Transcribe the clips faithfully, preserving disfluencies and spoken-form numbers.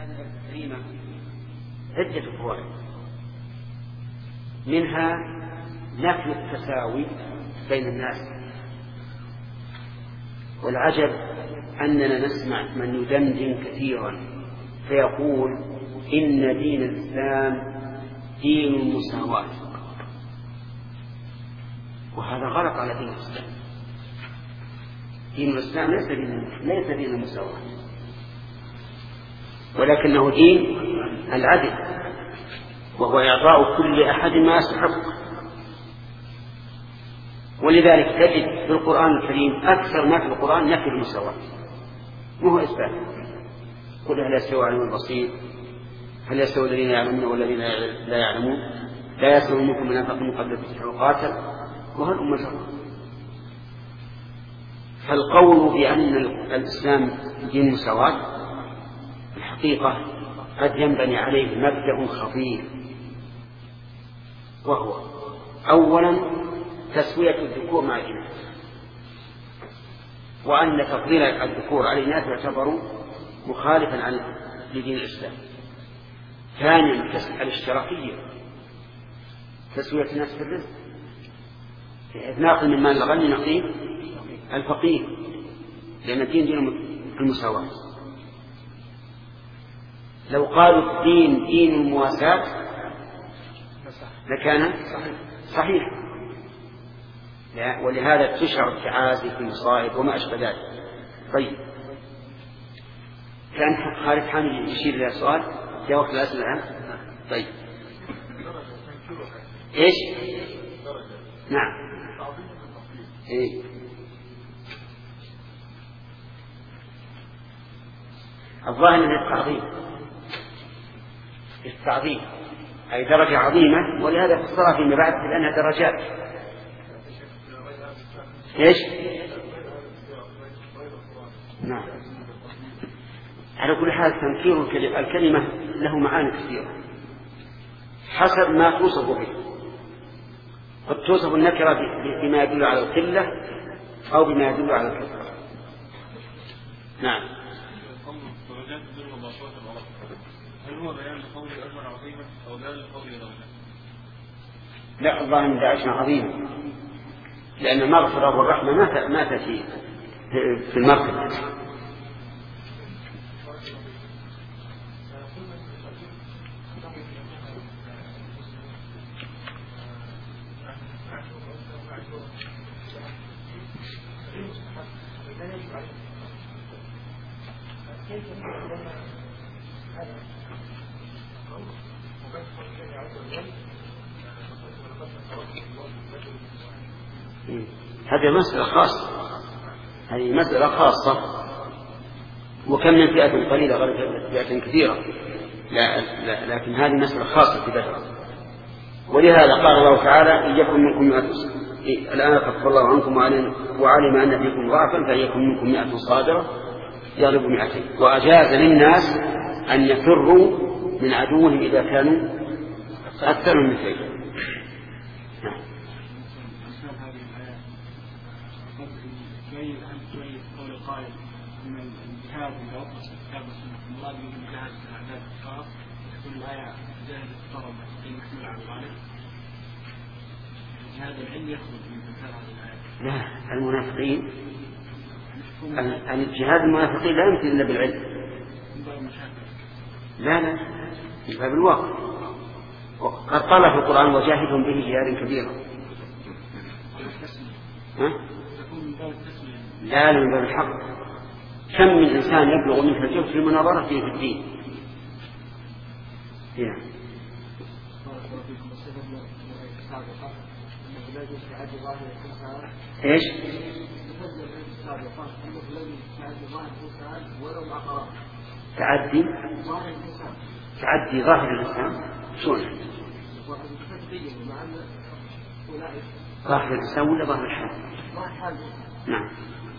الكريمة عدة فوائد، منها نفي التساوي بين الناس. والعجب أننا نسمع من يدندن كثيرا فيقول إن دين الإسلام دين المساواة، وهذا غلط على دين الإسلام. دين الإسلام ليس دين ليس دين المساواة، ولكنه دين العدل، وهو إعطاء كل أحد ما يستحق. ولذلك تجد في القرآن الكريم أكثر ما في القرآن نفي المساواة، مو هو إثبات. قل هل يستوي العالم البسيط، هل يستوي الذين يعلمون والذين لا يعلمون، لا يستوي منكم من أنفق من قبل الفتح وقاتل، وهل أم الجرى. فالقول بأن الإسلام دين مساواة الحقيقة قد ينبني عليه مبدأ خطير، وهو أولا تسوية الذكور مع الإناث، وأن تفضيل الذكور على الإناث يعتبر مخالفا عن لدين الإسلام. ثانيا الاشتراكية، تسوية الناس في الرزق، بحيث ناخذ من مال الغني نعطيه الفقير، لأن الدين دين المساواة. لو قالوا الدين دين المواساة لكان صحيح، ولهذا تشرع التعازي في المصائب وما أشبه ذلك. طيب، كان خالد حامد يشير إلى سؤال يا وقت الأسئلة الآن. طيب، إيش؟ نعم. إيه؟ الظاهر من التعظيم، التعظيم أي درجة عظيمة، ولهذا فسرها فيما بعد لأنها درجات. إيش؟ نعم. على كل حال تنكير الكلمة له معاني كثيرة حسب ما توصف به. قد توصف النكرة بما يدل على القلة أو بما يدل على الكثرة. نعم. هل هو بيان لقول أجر عظيمة أو بيان لقول درجة؟ لا، الله من أجر عظيمة، لأن المغفرة والرحمة ما تأتي في المرتبة. هذه مسألة خاصة، هذه مسألة خاصة، وكم من فئة قليلة غلبت فئة كثيرة، لا لا لكن هذه مسألة خاصة في بدر. ولهذا قال الله تعالى إن يكن منكم مئة، الآن خفف الله عنكم وعلم أن فيكم ضعفا فإن يكن منكم مئة صابرة يغلب مئتين، وأجاز للناس أن يفروا من عدوهم إذا كانوا أكثر من مئتين. لا، المنافقين الجهاد المنافقين لا يمكن إلا بالعلم. لا لا من باب الواقع، وقد قال في القرآن وجاهدهم به جهادا كبيرا. لا من باب الحق. كم من إنسان يبلغ منك الجهد في المناظرة فيه في الدين. هنا ايش؟ تعدي تعدي ظاهر الإنسان شلون؟ ظاهر الإنسان ولا ظاهر الحال؟ نعم.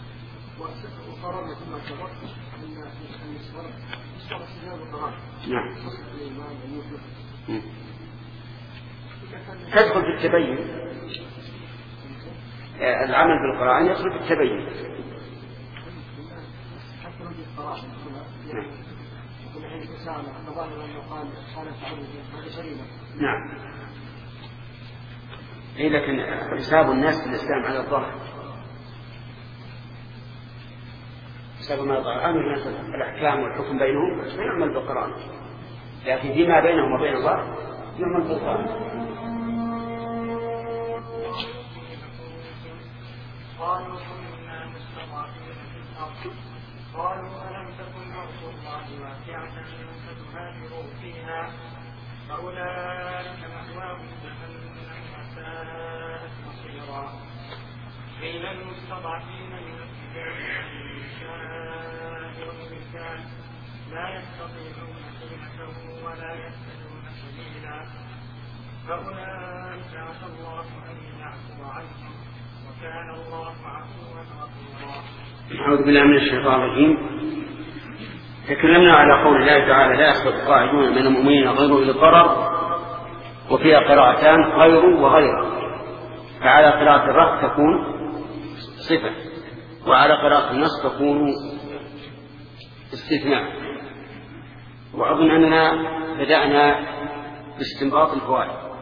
نعم. تدخل في التبين، العمل بالقرآن يدخل في التبين. نعم. الإنسان فظاهر أن يقال حالة تعرض هذا شريمة. نعم. إيه لكن حساب الناس في الإسلام على الظاهر حساب ما ظهر أمر الناس الأحكام والحكم بينهم فيعمل بالقرآن، لكن فيما بينهم وبين الله يعمل بالقرآن. قالوا كنا مستضعفين في الأرض قالوا ألم تكن أرض الله واسعة فتهاجروا فيها فأولئك مأواهم جهنم وساءت مصيرا. قيل المستضعفين من الرجال والنساء والولدان لا يستطيعون حيلة ولا يهتدون سبيلا فأولئك عسى الله أن يعفو عنهم وكان الله عفوا غفورا. أعوذ بالله من الشيطان الرجيم. تكلمنا على قول الله تعالى لا يسقط القاعدون من المؤمنين غير أولي الضرر، وفيها قراءتان غير وغير، فعلى قراءة الرفع تكون صفة، وعلى قراءة النصب تكون استثناء. وأظن أننا بدأنا باستنباط الفوائد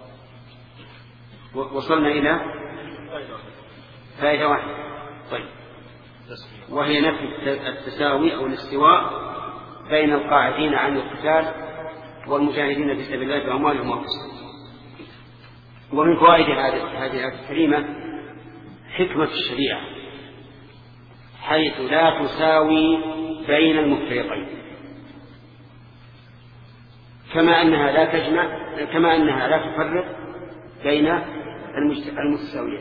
وصلنا إلى فائدة واحدة، طيب، وهي نفي التساوي أو الاستواء بين القاعدين عن القتال والمجاهدين في سبيل الله بأموالهم وأنفسهم. ومن فوائد هذه الآية الكريمة حكمة الشريعة حيث لا تساوي بين المفترقين، كما أنها لا تجمع كما أنها لا تفرق بين المتساويين.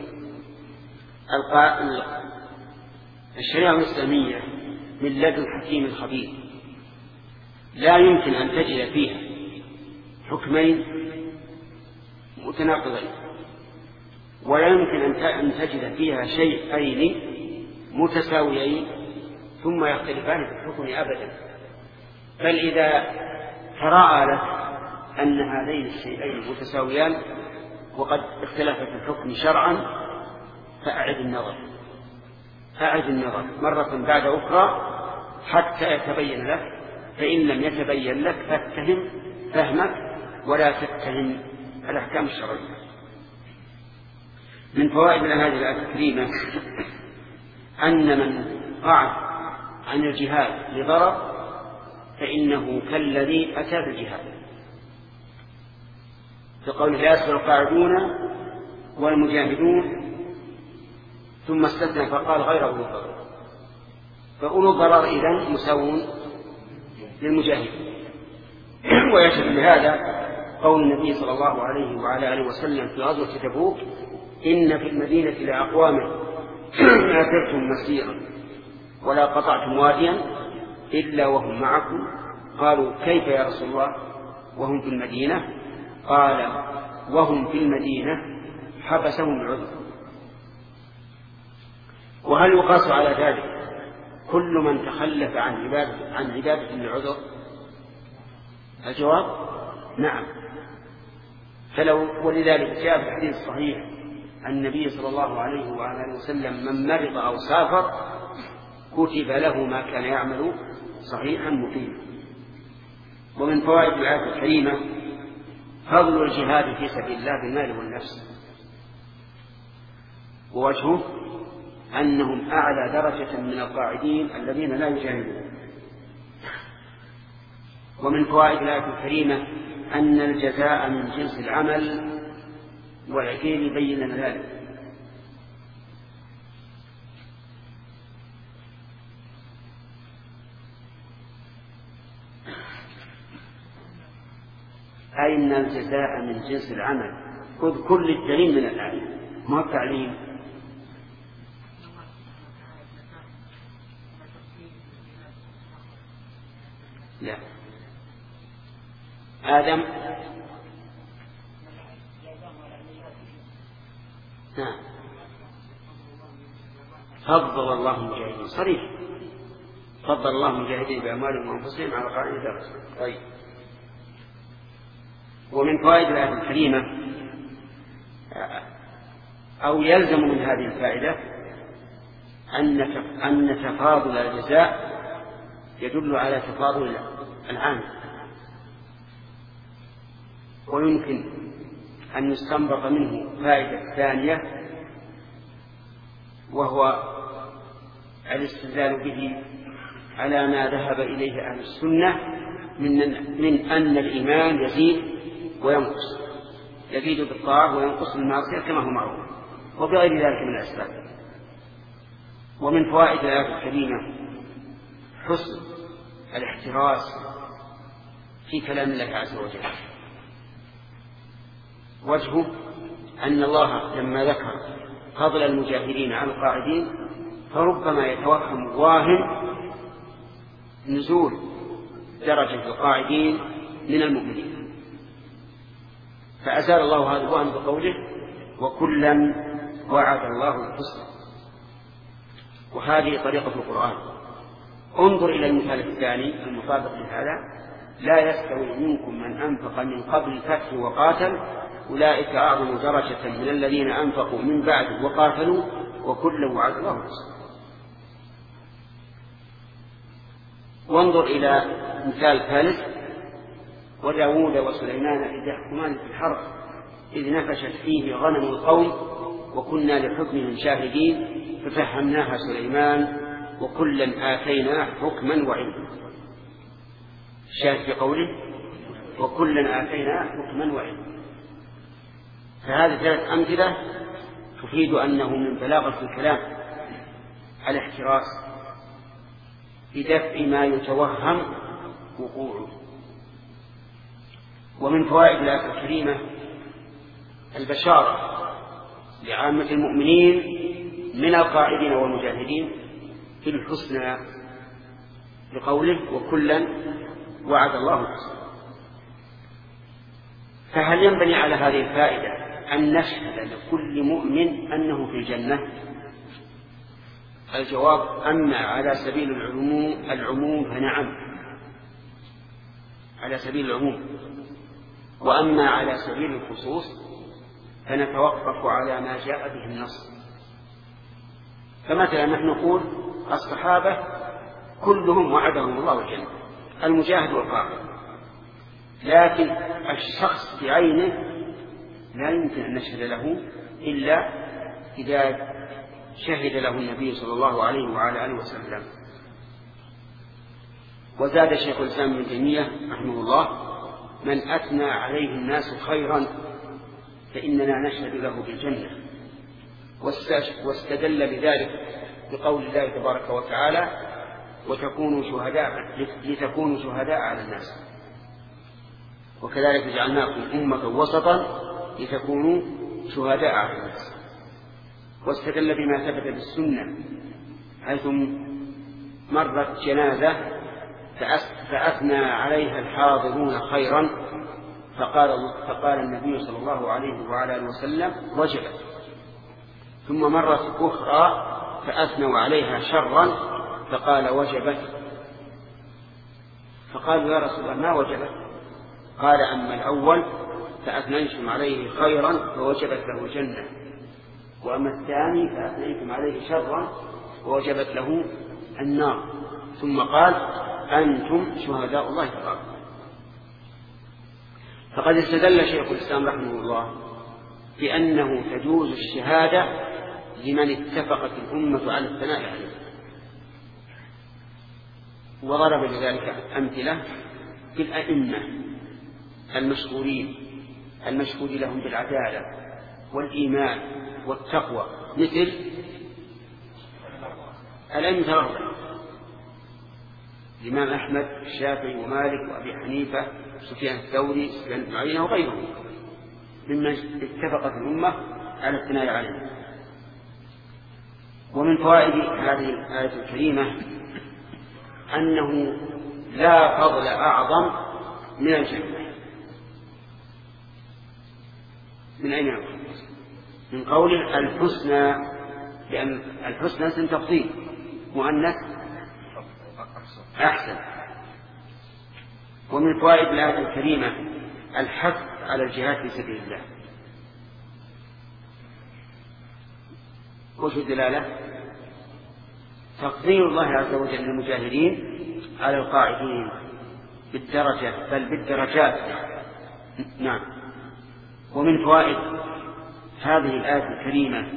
الشريعة الإسلامية من لدن حكيم خبير لا يمكن أن تجد فيها حكمين متناقضين، ولا يمكن أن تجد فيها شيئين متساويين ثم يختلفان في الحكم أبدا. بل إذا تراءى لك أن هذين الشيئين متساويان وقد اختلف في الحكم شرعا فأعد النظر أعد النظر مرة بعد أخرى حتى يتبين لك، فإن لم يتبين لك فاتهم فهمك ولا تتهم الأحكام الشرعية. من فوائد هذه الآية الكريمة أن من قعد عن الجهاد لضرر فإنه كالذي أتى بالجهاد، فقول لا يسقط القاعدون والمجاهدون ثم استثنى فقال غير أولو الضرر، فأولو الضرر إذن مساوون للمجاهدين. ويشهد لهذا قول النبي صلى الله عليه وعلى آله وسلم في غزوة تبوك إن في المدينة لأقوام ما سرتم مسيرا ولا قطعتم واديا إلا وهم معكم. قالوا كيف يا رسول الله وهم في المدينة؟ قال وهم في المدينة حبسهم العذر. وهل يقاس على ذلك كل من تخلف عن عبادة عن عبادة العذر؟ الجواب نعم. فلو ولذلك جاء في الحديث الصحيح النبي صلى الله عليه وعلى وسلم من مرض أو سافر كتب له ما كان يعمل صحيحا مقيما. ومن فوائد الآية الكريمة فضل الجهاد في سبيل الله بالمال والنفس، ووجهه أنهم أعلى درجة من القاعدين الذين لا يجاهدون. ومن فوائد الآية الكريمة أن الجزاء من جنس العمل، والعقيل يبين ذلك. أي أن الجزاء من جنس العمل. خذ كل الدليل من الآية ما التعليم. لا آدم نعم فضل الله المجاهدين صريح، فضل الله المجاهدين بأموالهم وأنفسهم على قائد درجة. طيب، ومن فوائد الآية الكريمة أو يلزم من هذه الفائدة أن أن تفاضل الجزاء يدل على تفاضل العام. ويمكن أن يستنبط منه فائدة ثانية، وهو الاستدلال به على ما ذهب إليه أهل السنة من, من أن الإيمان يزيد وينقص، يزيد بالطاعة وينقص بالمعصية كما هو معروف، وبغير ذلك من الأسباب. ومن فوائد الآية الكريمة حسن الاحتراز في كلام الله عز وجل. وجهه أن الله لما ذكر فضل المجاهدين على القاعدين فربما يتوهم واهم نزول درجة القاعدين من المؤمنين، فأزال الله هذا الوهم بقوله وكلا وعد الله الحسنى. وهذه طريقة القرآن. انظر إلى المثال الثاني المطابق لهذا: لا يستوي منكم من أنفق من قبل الفتح وقاتل أولئك أعظم درجة من الذين أنفقوا من بعد وقاتلوا وكلا وعد الله الحسنى. وانظر إلى مثال ثالث: وداود وسليمان إذ يحكمان في الحرب إذ نفشت فيه غنم القوم وكنا لحكمهم شاهدين ففهمناها سليمان وكلا آتينا حكما وعلما. الشاهد في قوله وكلا آتينا حكما وعلما. فهذه ثلاث أمثلة تفيد أنه من بلاغة الكلام الاحتراس بدفع ما يتوهم وقوعه. ومن فوائد الآية الكريمة البشارة لعامة المؤمنين من القاعدين والمجاهدين في الحسنى بقوله وكلا وعد الله الحسنى. فهل ينبني على هذه الفائدة أن نشهد لكل مؤمن أنه في الجنة؟ الجواب: أما على سبيل العموم العموم فنعم، على سبيل العموم. وأما على سبيل الخصوص فنتوقف على ما جاء به النص. فمثلا نحن نقول الصحابة كلهم وعدهم الله الجنة، المجاهد والقاعد، لكن الشخص بعينه لا يمكن أن نشهد له إلا إذا شهد له النبي صلى الله عليه وعلى آله وسلم. وزاد شيخ الإسلام ابن تيمية رحمه الله: من أثنى عليه الناس خيرا فإننا نشهد له بالجنة. واستدل بذلك بقول الله تبارك وتعالى: وتكونوا شهداء لتكونوا شهداء على الناس. وكذلك جعلناكم أمة وسطا لتكونوا شهداء على الناس. واستدل بما ثبت بالسنة حيث مرت جنازة فأثنى عليها الحاضرون خيرا فقال, فقال النبي صلى الله عليه وعلى آله وسلم وجبت. ثم مرت أخرى فأثنوا عليها شرا فقال وجبت. فقالوا يا رسول الله ما وجبت؟ قال أما الأول فأثنيتم عليه خيرا فوجبت له جنة، وأما الثاني فأثنيتم عليه شرا ووجبت له النار. ثم قال أنتم شهداء الله تبارك. فقد استدل شيخ الإسلام رحمه الله بأنه تجوز الشهادة لمن اتفقت الأمة على الثناء عليه، وضرب لذلك أمثلة في الأئمة المشهورين المشهود لهم بالعدالة والإيمان والتقوى مثل الأئمة الأربعة: الإمام أحمد الشافعي ومالك وأبي حنيفة سفيان الثوري سفيان بن عيينة وغيرهم ممن اتفقت الأمة على الثناء عليه. ومن فوائد هذه الآية الكريمة أنه لا فضل أعظم من الجنة. من أين يأخذ؟ من قوله الحسنى، لأن الحسنى اسم تفضيل مؤنث أحسن. ومن فوائد الآية الكريمة الحث على الجهاد في سبيل الله. وش الدلالة؟ تفضيل الله عز وجل للمجاهدين على القاعدين بالدرجة بل بالدرجات. نعم. ومن فوائد هذه الآية الكريمة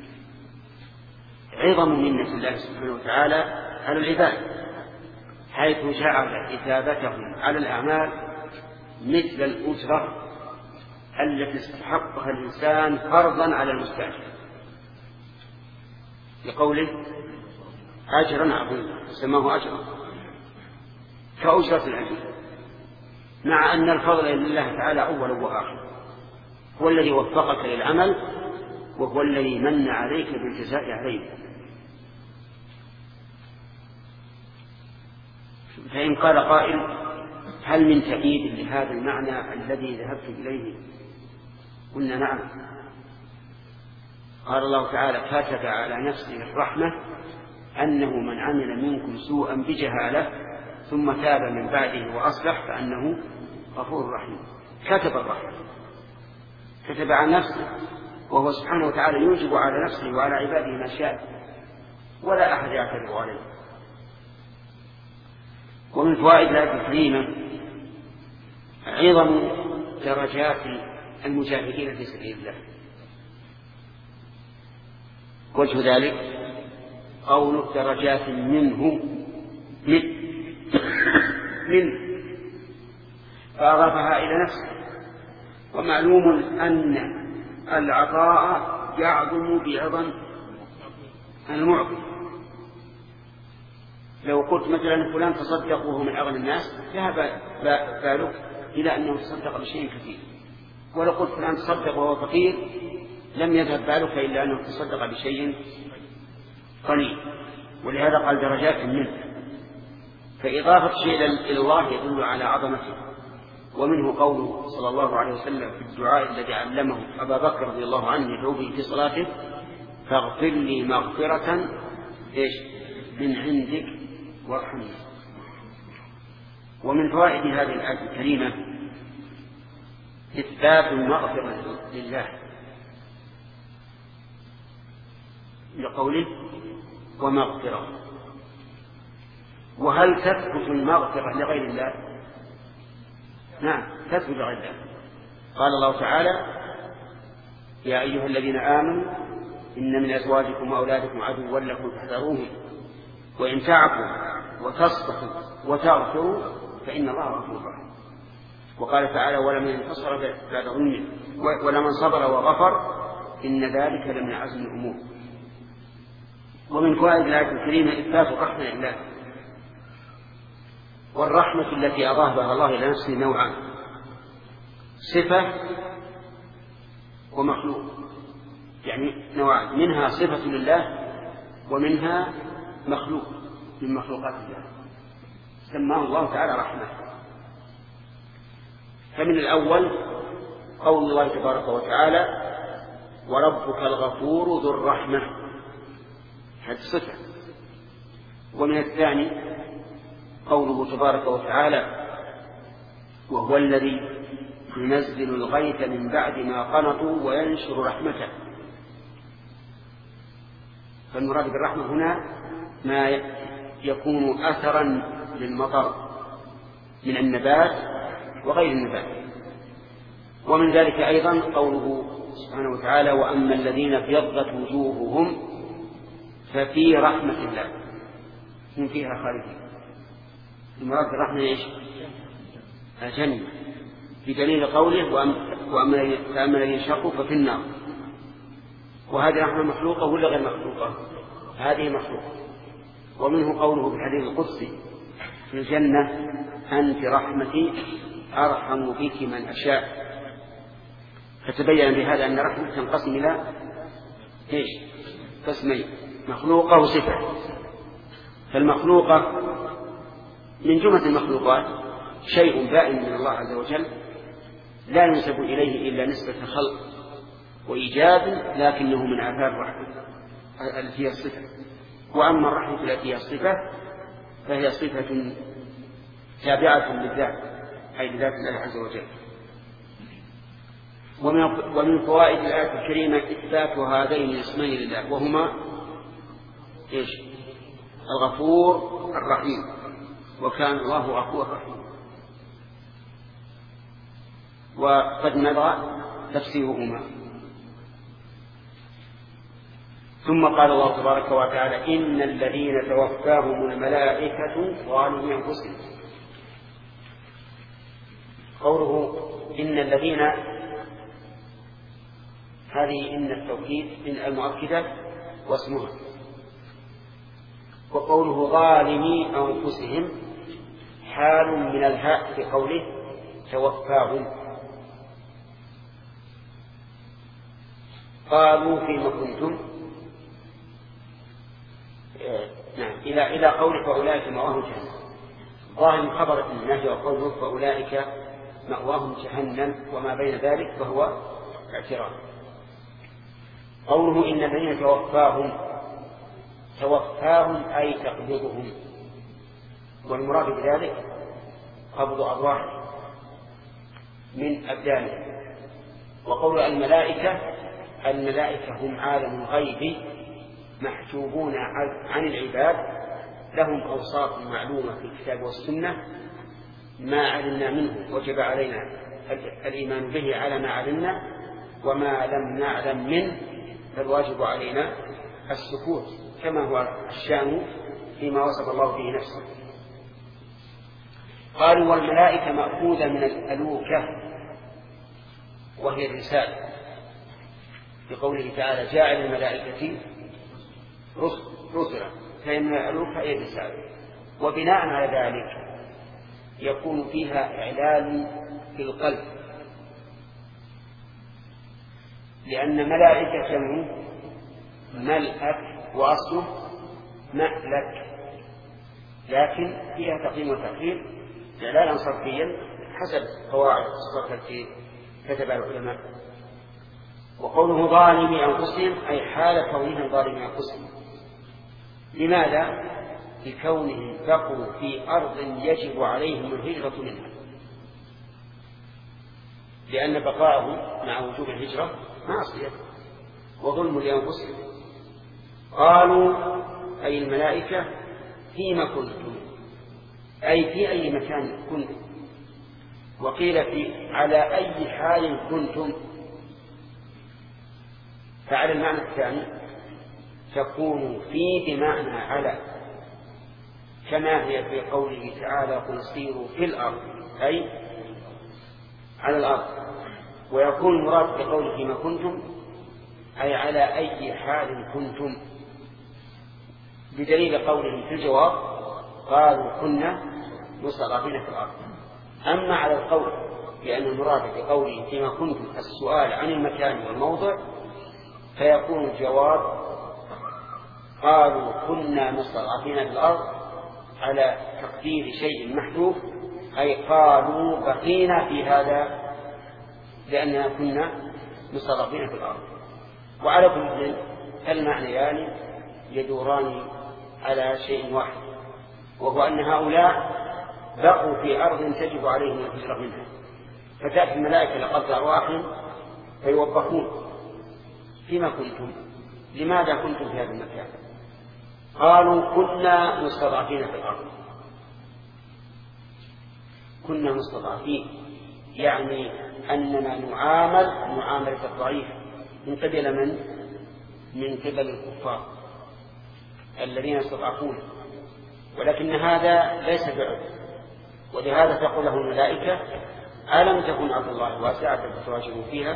عظم منة الله سبحانه وتعالى على العباد، حيث جعل إثابتهم على الأعمال مثل الأجرة التي استحقها الإنسان فرضا على المستأجر، لقوله أجرا عظيما سماه أجرا كأجرة العبيد، مع أن الفضل لله تعالى أول وآخر، هو الذي وفقك للعمل وهو الذي من عليك بالجزاء عليه. فإن قال قائل هل من تأييد لهذا المعنى الذي ذهبت إليه؟ قلنا نعم. قال الله تعالى كتب على نفسه الرحمة أنه من عمل منكم سوءا بجهالة ثم تاب من بعده وأصلح فأنه غفور رحيم. كتب الرحمة، كتب على نفسه، وهو سبحانه وتعالى يوجب على نفسه وعلى عباده ما شاء ولا أحد يعترض عليه. ومن فوائد الآية الكريمة عظم درجات المجاهدين في سبيل الله. وجه ذلك قول درجات منه من من فأضافها إلى نفسه. ومعلوم أن العطاء يعظم بعظم المعطي. لو قلت مثلا فلان تصدق وهو من أغنى الناس ذهب بالك إلى أنه تصدق بشيء كثير، ولو قلت فلان تصدق وهو فقير لم يذهب بالك إلا أنه تصدق بشيء قليل. ولهذا قال درجات منه، فإضافة شيء إلى الله يدل على عظمته. ومنه قوله صلى الله عليه وسلم في الدعاء الذي علمه أبا بكر رضي الله عنه يدعو به في صلاته فاغفر لي مغفرة إيش من عندك وارحمني. ومن فوائد هذه الآية الكريمة إثبات المغفرة لله لقوله ومغفرة. وهل تثبت المغفرة لغير الله؟ نعم تثبت لغير الله. قال الله تعالى يا أيها الذين آمنوا إن من أزواجكم وأولادكم عدوا لكم فاحذروهم وإن تعفوا وتصفحوا وتغفروا فإن الله غفور رحيم. وقال تعالى ولمن انتصر بعد ظلمه ولمن صبر وغفر إن ذلك لمن عزم الأمور. ومن فوائد الآية الكريمة إثبات الرحمة لله. والرحمة التي أضافها الله إلى نفسه نوعان: صفة ومخلوق، يعني نوعان، منها صفة لله ومنها مخلوق من مخلوقات الله سماه الله تعالى رحمة. فمن الأول قول الله تبارك وتعالى وربك الغفور ذو الرحمة، هذه صفة. ومن الثاني قوله تبارك وتعالى وهو الذي ينزل الغيث من بعد ما قنطوا وينشر رحمته. فالمراد بالرحمة هنا ما يكون أثرا للمطر من النبات وغير النبات. ومن ذلك أيضا قوله سبحانه وتعالى وأما الذين ابيضت وجوههم ففي رحمة الله هم فيها خالدين. المراد بالرحمة إيش؟ الجنة، بدليل قوله وأما الذين شقوا ففي النار. وهذه رحمة مخلوقة ولا غير مخلوقة؟ هذه مخلوقة. ومنه قوله في الحديث القدسي في الجنة أنت رحمتي أرحم بك من أشاء. فتبين بهذا أن رحمة تنقسم إلى إيش؟ قسمين: مخلوقة وصفة. فالمخلوقة من جملة المخلوقات شيء بائن من الله عز وجل لا ينسب إليه إلا نسبة خلق وإيجاد، لكنه من آثار الرحمة التي هي الصفة. وأما الرحمة التي هي الصفة فهي صفة تابعة للذات أي لذات الله عز وجل. ومن فوائد الآية الكريمة إثبات هذين الاسمين لله وهما إيش؟ الغفور الرحيم. وكان الله غفور رحيم. وقد مضى تفسيرهما. ثم قال الله تبارك وتعالى إن الذين توفاهم الملائكة ظالمي أنفسهم. قوله إن الذين هذه إن التوكيد إن المؤكدة واسمها، وقوله ظالمي أنفسهم حال من الهاء في قوله توفاهم. قالوا فيما كنتم نعم إلى إلى قول فأولئك مأواهم جهنم. ظاهر خبر النهي وقوله فأولئك مأواهم جهنم وما بين ذلك فهو اعتراف. قوله إن الذين توفاهم توفاهم أي تقبضهم، والمراد بذلك قبض أرواحهم من أبدانهم. وقول الملائكة الملائكة هم عالم الغيب محجوبون عن العباد، لهم أوصاف معلومة في الكتاب والسنة ما علمنا منه وجب علينا الإيمان به على ما علمنا، وما لم نعلم منه فالواجب علينا السكوت كما هو الشأن فيما وصف الله به نفسه. قالوا والملائكة مأخوذة من الألوكة وهي الرسالة، بقوله تعالى جاعل الملائكة رسلا، فإن الألوكة هي الرسالة. وبناء على ذلك يكون فيها إعلان في القلب، لأن ملائكة جمع ملأك وأصله مألك، لكن فيها تقديم وتأخير إعلانا صرفيا حسب قواعد الصرف التي كتبها العلماء. وقوله ظالمي أنفسهم أي حال كونهم ظالمي أنفسهم. لماذا؟ لكونهم بقوا في أرض يجب عليهم الهجرة منها، لأن بقاءهم مع وجوب الهجرة معصية وظلم لأنفسهم. قالوا أي الملائكة فيما كنتم أي في أي مكان كنتم، وقيل في على أي حال كنتم، فعلى المعنى الثاني تكون في بمعنى على، كما هي في قوله تعالى قل سيروا في الأرض أي على الأرض، ويكون المراد بقوله فيما كنتم أي على أي حال كنتم، بدليل قولهم في الجواب قالوا كنا مستضعفين في الأرض. أما على القول لأن المراد بقوله فيما كنتم السؤال عن المكان والموضع، فيكون الجواب قالوا كنا مستضعفين في الأرض على تقدير شيء محذوف، أي قالوا بقينا في هذا لأننا كنا مستضعفين في الأرض. وعلى كل المعنيان يدوران على شيء واحد، وهو أن هؤلاء بقوا في أرض تجب عليهم الهجرة منها، فتأتي الملائكة لقبض أرواحهم فيوبخون فيما كنتم، لماذا كنتم في هذا المكان؟ قالوا كنا مستضعفين في الأرض. كنا مستضعفين يعني أننا نعامل معاملة الضعيف من قبل من؟ من قبل الكفار الذين يستضعفون، ولكن هذا ليس بعذر، ولهذا تقول له الملائكة ألم تكن أرض الله واسعة فتهاجروا فيها.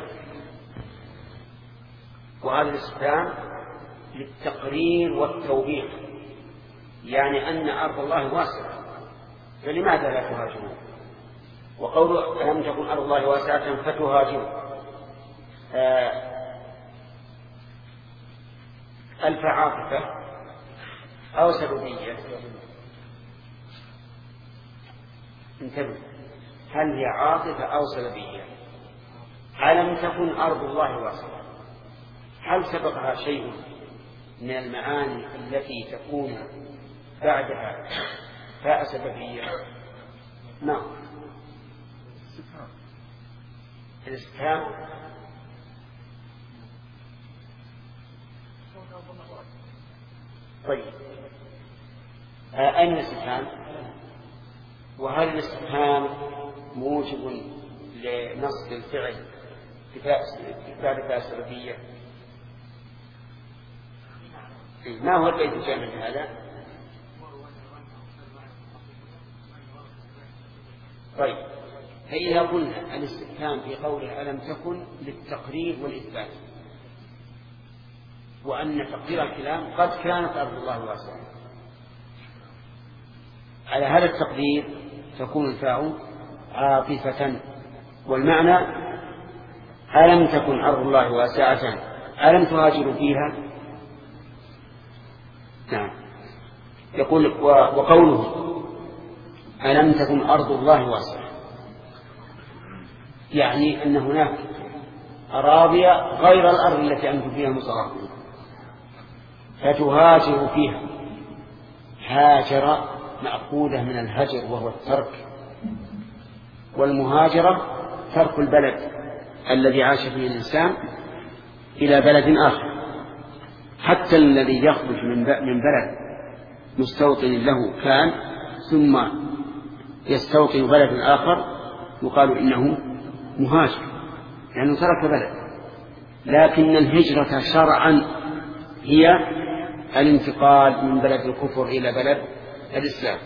وهذا الاستفهام للتقرير والتوبيخ، يعني أن أرض الله واسعة فلماذا لا تهاجرون؟ وقول ألم تكن أرض الله واسعة فتهاجروا ألف عاطفة أو سببية؟ انتبه، هل هي عاطفة أو سببية؟ ألم تكن أرض الله واسعة، هل سبقها شيء من المعاني التي تكون بعدها فاء سببية؟ نعم، الاستفهام. طيب أين الاستفهام؟ وهل الاستفهام موجب لنصب الفعل بعد فاء السببية؟ ما هو البيت الجامع هذا؟ طيب، فإذا قلنا الاستفهام في قوله ألم تكن للتقرير والإثبات، وأن تقدير الكلام قد كانت أرض الله واسعة، على هذا التقدير تكون الفاء عاطفة، والمعنى ألم تكن أرض الله واسعة ألم تهاجروا فيها؟ نعم. يقول وقوله ألم تكن أرض الله واسعة يعني أن هناك أراضي غير الأرض التي أنتم فيها مستضعفون فتهاجروا فيها. هاجر مأخوذة من الهجر وهو الترك، والمهاجرة ترك البلد الذي عاش فيه الإنسان إلى بلد آخر. حتى الذي يخرج من بلد مستوطن له كان ثم يستوطن بلد آخر يقال إنه مهاجر لأنه ترك بلد. لكن الهجرة شرعا هي الانتقال من بلد الكفر إلى بلد الإسلام.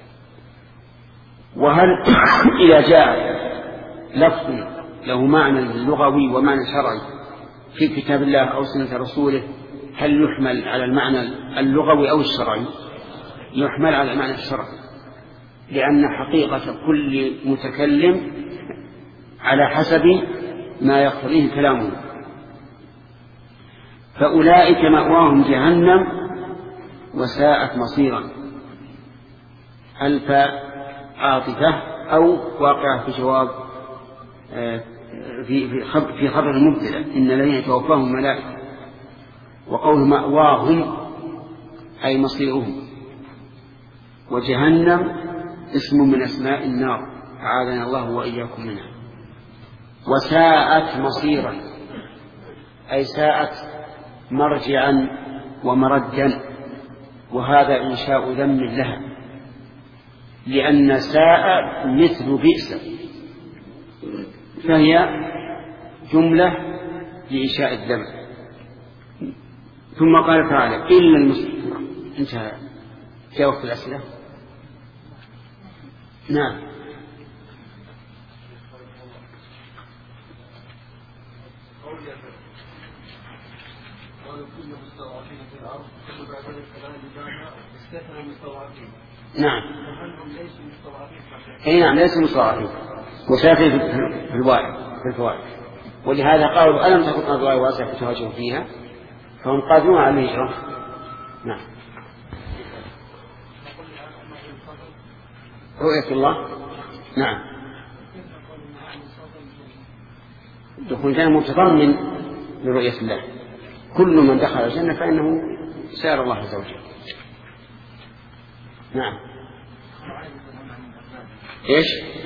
وهل إذا جاء لفظ له معنى لغوي ومعنى شرعي في كتاب الله أو سنة رسوله هل يحمل على المعنى اللغوي أو الشرعي؟ يحمل على المعنى الشرعي، لأن حقيقة كل متكلم على حسب ما يقتضيه كلامه. فأولئك مأواهم جهنم وساءت مصيرا. الفاء عاطفة أو واقعة في جواب في في خبر المبتدأ إن الذين يتوفاهم ملائكة. وقول مأواهم أي مصيرهم. وجهنم اسم من أسماء النار أعاذنا الله وإياكم منها. وساءت مصيرا أي ساءت مرجعا ومردا، وهذا إنشاء ذم لها، لأن ساء مثل بئس، فهي جملة لإنشاء الذم. ثم قال تعالى إلا المسلمين. انتهى. جاء وقت الأسئلة. نعم. نعم. اي نعم ليسوا مستضعفين، وسيأتي في الفوائد في الفوائد ولهذا قالوا ألم تكن أرض الله واسعة فتهاجروا فيها، فهم قادرون على الهجرة. نعم. رؤية الله. نعم. دخول الجنة متضمن لرؤية الله. كل من دخل الجنة فإنه سيرى الله عز وجل. نعم. إيش؟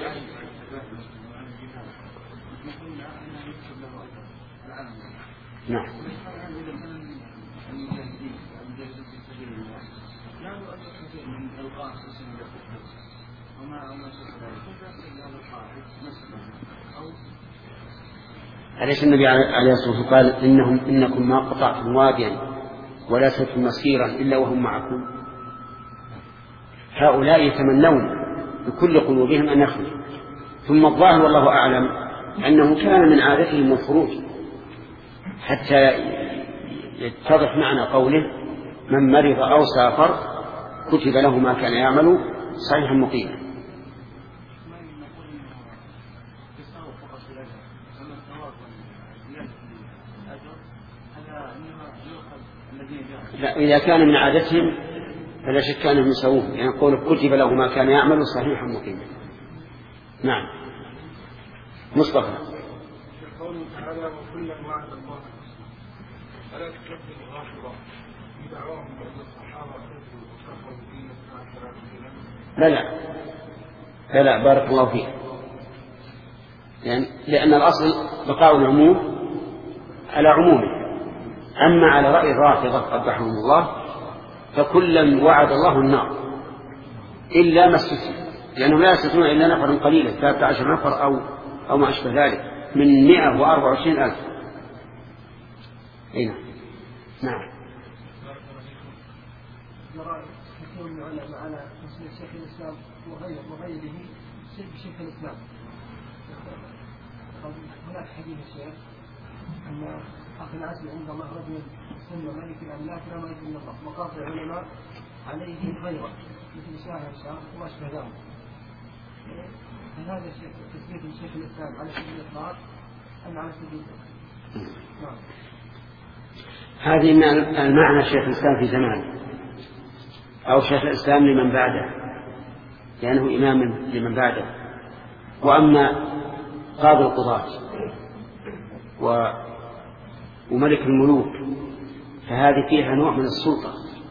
نعم. أليس النبي عليه الصلاة والسلام قال إنهم إنكم ما قطعتم واديا ولا سلكتم مسيرا إلا وهم معكم؟ هؤلاء يتمنون بكل قلوبهم أن يخرجوا. ثم الظاهر والله أعلم أنه كان من عادتهم الخروج، حتى يتضح معنى قوله من مرض أو سافر كتب له ما كان يعمل صحيحا مقيما. لا، إذا كان من عادتهم فلا شك أنهم يسوون، يعني يقول كتب له ما كان يعمل صحيحا مقيما. نعم. مصطفى. قوله تعالى وكلا وعد الله ألا تكذب الغاشرة بدعواهم بأن الصحابة كذبوا وكفروا دين الآخرة؟ لا لا لا لا بارك الله فيك. يعني لأن الأصل بقاء العموم على عمومه. أما على رأي الرافضة قبحهم الله فكلا وعد الله النار إلا ما استثنى، لأنهم لا يستثنون إلا نفر قليلا ثلاثة عشر نفر أو أو ما أشبه ذلك من مئة وأربعة وعشرين ألف. هنا نعم. كثير من العلماء على تفسير شيخ الإسلام وغير وغيره بشيخ الإسلام. هناك حديث الشيخ أن أخي العزم عندما رجل سمى ملك الأملاك لا ملك إلا الله، وقاطع العلماء عليه غيره مثل شاهر الشام وما أشبه ذلك. هذا الشيخ تثبيت الشيخ الإسلام على سبيل الإطلاق أم على سبيل نعم. هذه المعنى شيخ الإسلام في زمانه أو شيخ الإسلام لمن بعده لأنه يعني إمام لمن بعده. وأما قاضي القضاة وملك الملوك فهذه فيها نوع من السلطة،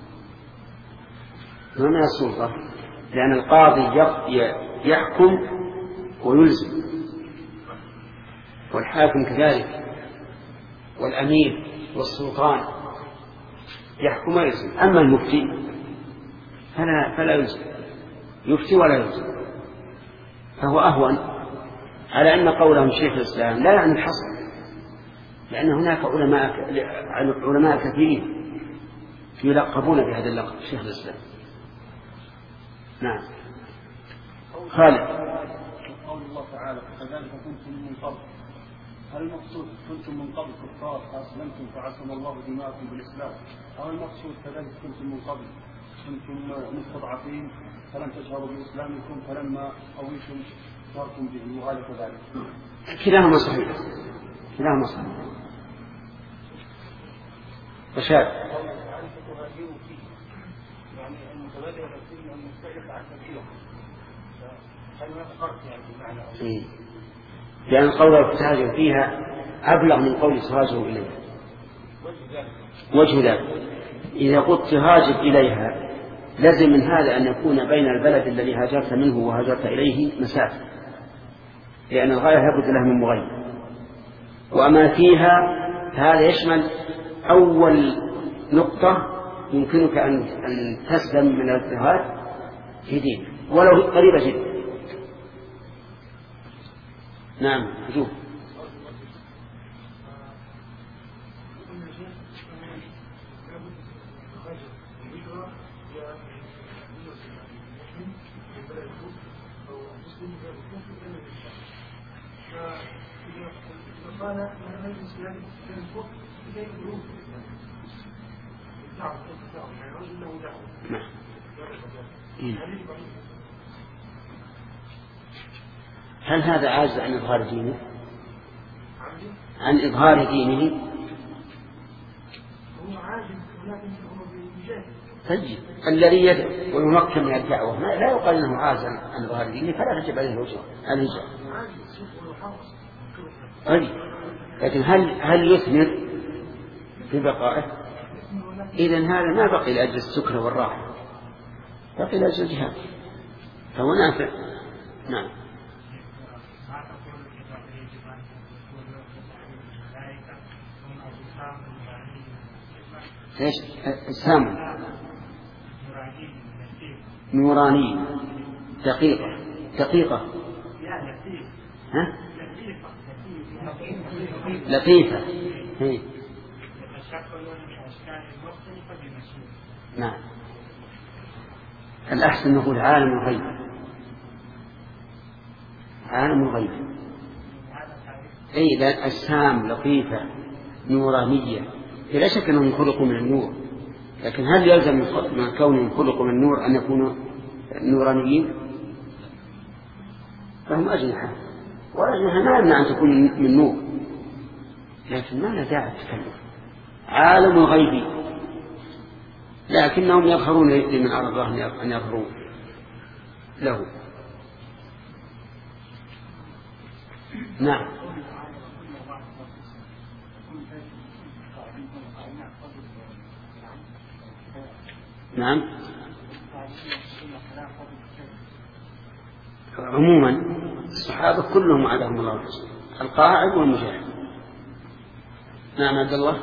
نوع من السلطة، لأن القاضي يحكم ويلزم والحاكم كذلك والأمير والسلطان يحكم ويلزم. أما المفتي فلا, فلا يلزم، يفتي ولا يلزم، فهو أهون على أن قولهم شيخ الإسلام لا يعني الحصر، لأن هناك علماء علماء كثيرين يلقبون بهذا اللقب شيخ الإسلام. نعم. خالد. قول الله تعالى كذلك كنتم من قبل، هل المقصود كنتم من قبل كفار فأسلمتم فعصم الله دماءكم بالإسلام، أو المقصود كذلك كنتم من قبل كنتم مستضعفين فلم تشعروا بإسلامكم فلما قويتم صارتم به وهذا كذلك؟ كلاهما صحيح، كلاهما صحيح. رشاد. يعني المتبادل الأسلم المستعد عن كثير، هل هناك فرق يعني بمعنى؟ لأن قوله تهاجر فيها أبلغ من قول تهاجر إليها. وجه ذلك إذا قلت تهاجر إليها لازم من هذا أن يكون بين البلد الذي هاجرت منه وهاجرت إليه مسافة، لأن الغاية لابد لها من مغير. وأما فيها هذا يشمل أول نقطة يمكنك أن تسلم من الاضطهاد في دين ولو قريبة جدا. نعم. شوف هل هذا عاجز عن إظهار دينه؟ عن إظهار دينه؟ طيب الذي يدعو ويمكن من الدعوة لا يقال أنه عاجز عن إظهار دينه فلا تجب عليه الهجرة. طيب لكن هل هل يثمر في بقائه؟ إذن هذا ما بقي لأجل السكر والراحة، بقي لأجل الجهاد فهو نافع. نعم. ايش السام نوراني دقيقة دقيقة ها لطيفة هي. نعم. الأحسن نقول عالم الغيب، عالم الغيب. أي لا أجسام لطيفة نورانية لا شك أنهم خلقوا من النور، لكن هل يلزم من كونهم خلقوا من النور أن يكونوا نورانيين؟ فهم أجنحة، والأجنحة ما يمنع أن تكون من نور، لكن ما لا داعي التكلم. عالم الغيب لكنهم يظهرون من أرى الله أن يظهرون له. نعم. نعم. عموما الصحابة كلهم عدهم الله الحسن، القاعد والمجاهد. نعم. عبد الله.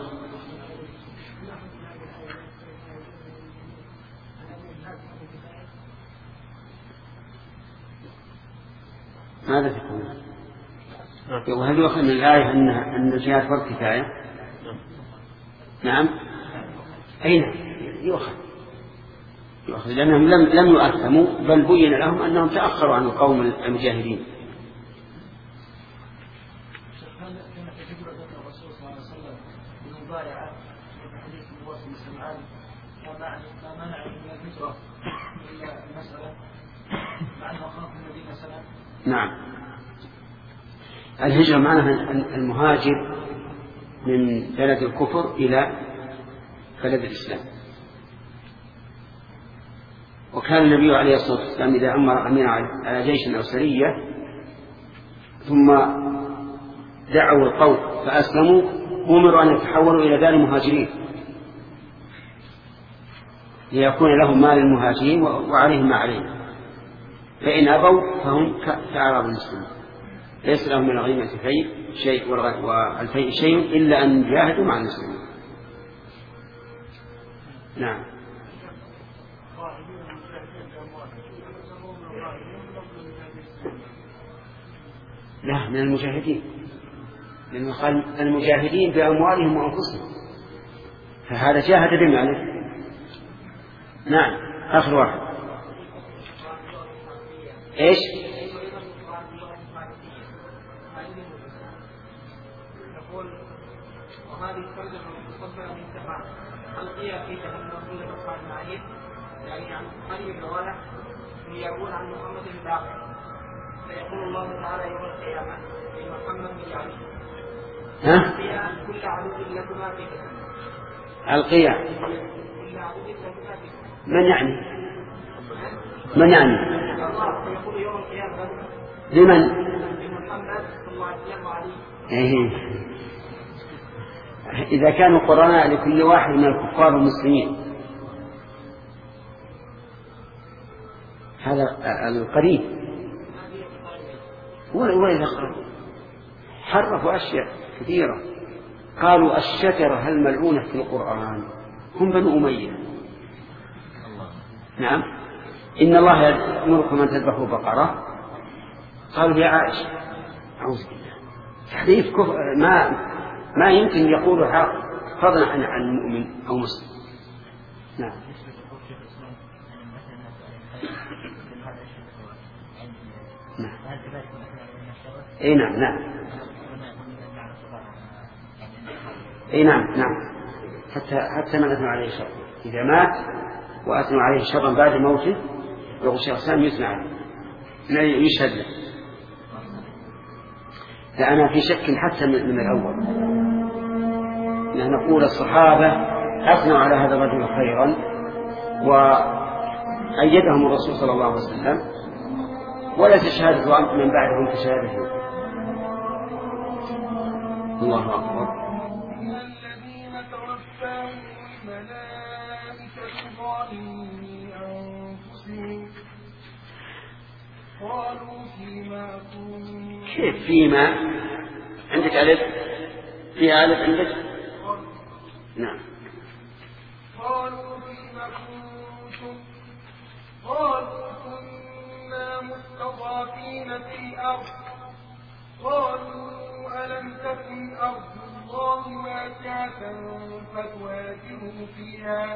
ماذا تكون؟ وهل يؤخذ من الآية أن أن الجهاد فرض كفاية؟ نعم. أين يؤخذ؟ يؤخذ لأنهم لم لم يؤثموا، بل بين لهم أنهم تأخروا عن القوم المجاهدين. نعم. الهجرة معناها المهاجر من بلد الكفر إلى بلد الإسلام. وكان النبي عليه الصلاة والسلام إذا أمر أمير على جيش أو سرية ثم دعوا القوم فأسلموا أمروا أن يتحولوا إلى دار المهاجرين ليكون لهم مال المهاجرين وعليهم ما عليهم، فإن أبوا فهم كأعراب المسلمين ليس لهم من الغنيمة شيء والفيء شيء إلا أن يجاهدوا مع المسلمين. نعم. لا، من المجاهدين، لأنه قال المجاهدين بأموالهم وأنفسهم، فهذا جاهد بماله. نعم. آخر واحد إيش؟ وهذه الترجمة المفضلة من تمام القيا في جهنم كل مقام معين، يعني عن علي بن والح يقول عن محمد بن باقر فيقول الله تعالى يوم القيامة لمحمد بن علي القيا كل عدو لكما في جهنم. القيا كل عدو لكما في جهنم. من يعني؟ من يعني؟ الله فيقول يوم القيامة لمن؟ لمحمد صلى الله عليه وسلم وعلي. إيه. إذا كانوا قرناء لكل واحد من الكفار والمسلمين هذا القريب، وإذا حرفوا أشياء كثيرة. قالوا الشجرة الملعونة في القرآن هم بنو أمية. نعم. إن الله يأمركم أن تذبحوا بقرة، قالوا يا عائشة أعوذ بالله، تحديث كفر ما ما يمكن يقول فضلا عن عن مؤمن أو مسلم. نعم. نعم. اي نعم نعم اي نعم نعم حتى حتى من أثنوا عليه شر، إذا مات وأثنوا عليه شرا بعد موته يغشى الإسلام يثنى عليه يشهد له. فأنا في شك حتى من الأول، نقول الصحابة أثنوا على هذا الرجل خيرا وأيدهم الرسول صلى الله عليه وسلم، ولا تشهادة من بعدهم كشهادته. الله أكبر. الذين توفاهم الملائكة ظالمي أنفسهم قالوا فيما كنتم. كيف فيما؟ عندك ألف؟ فيها ألف عندك؟ نعم. قالوا فيما كنتم قالوا كنا مستضعفين في الأرض قالوا ألم تكن أرض الله واسعة فتهاجروا فيها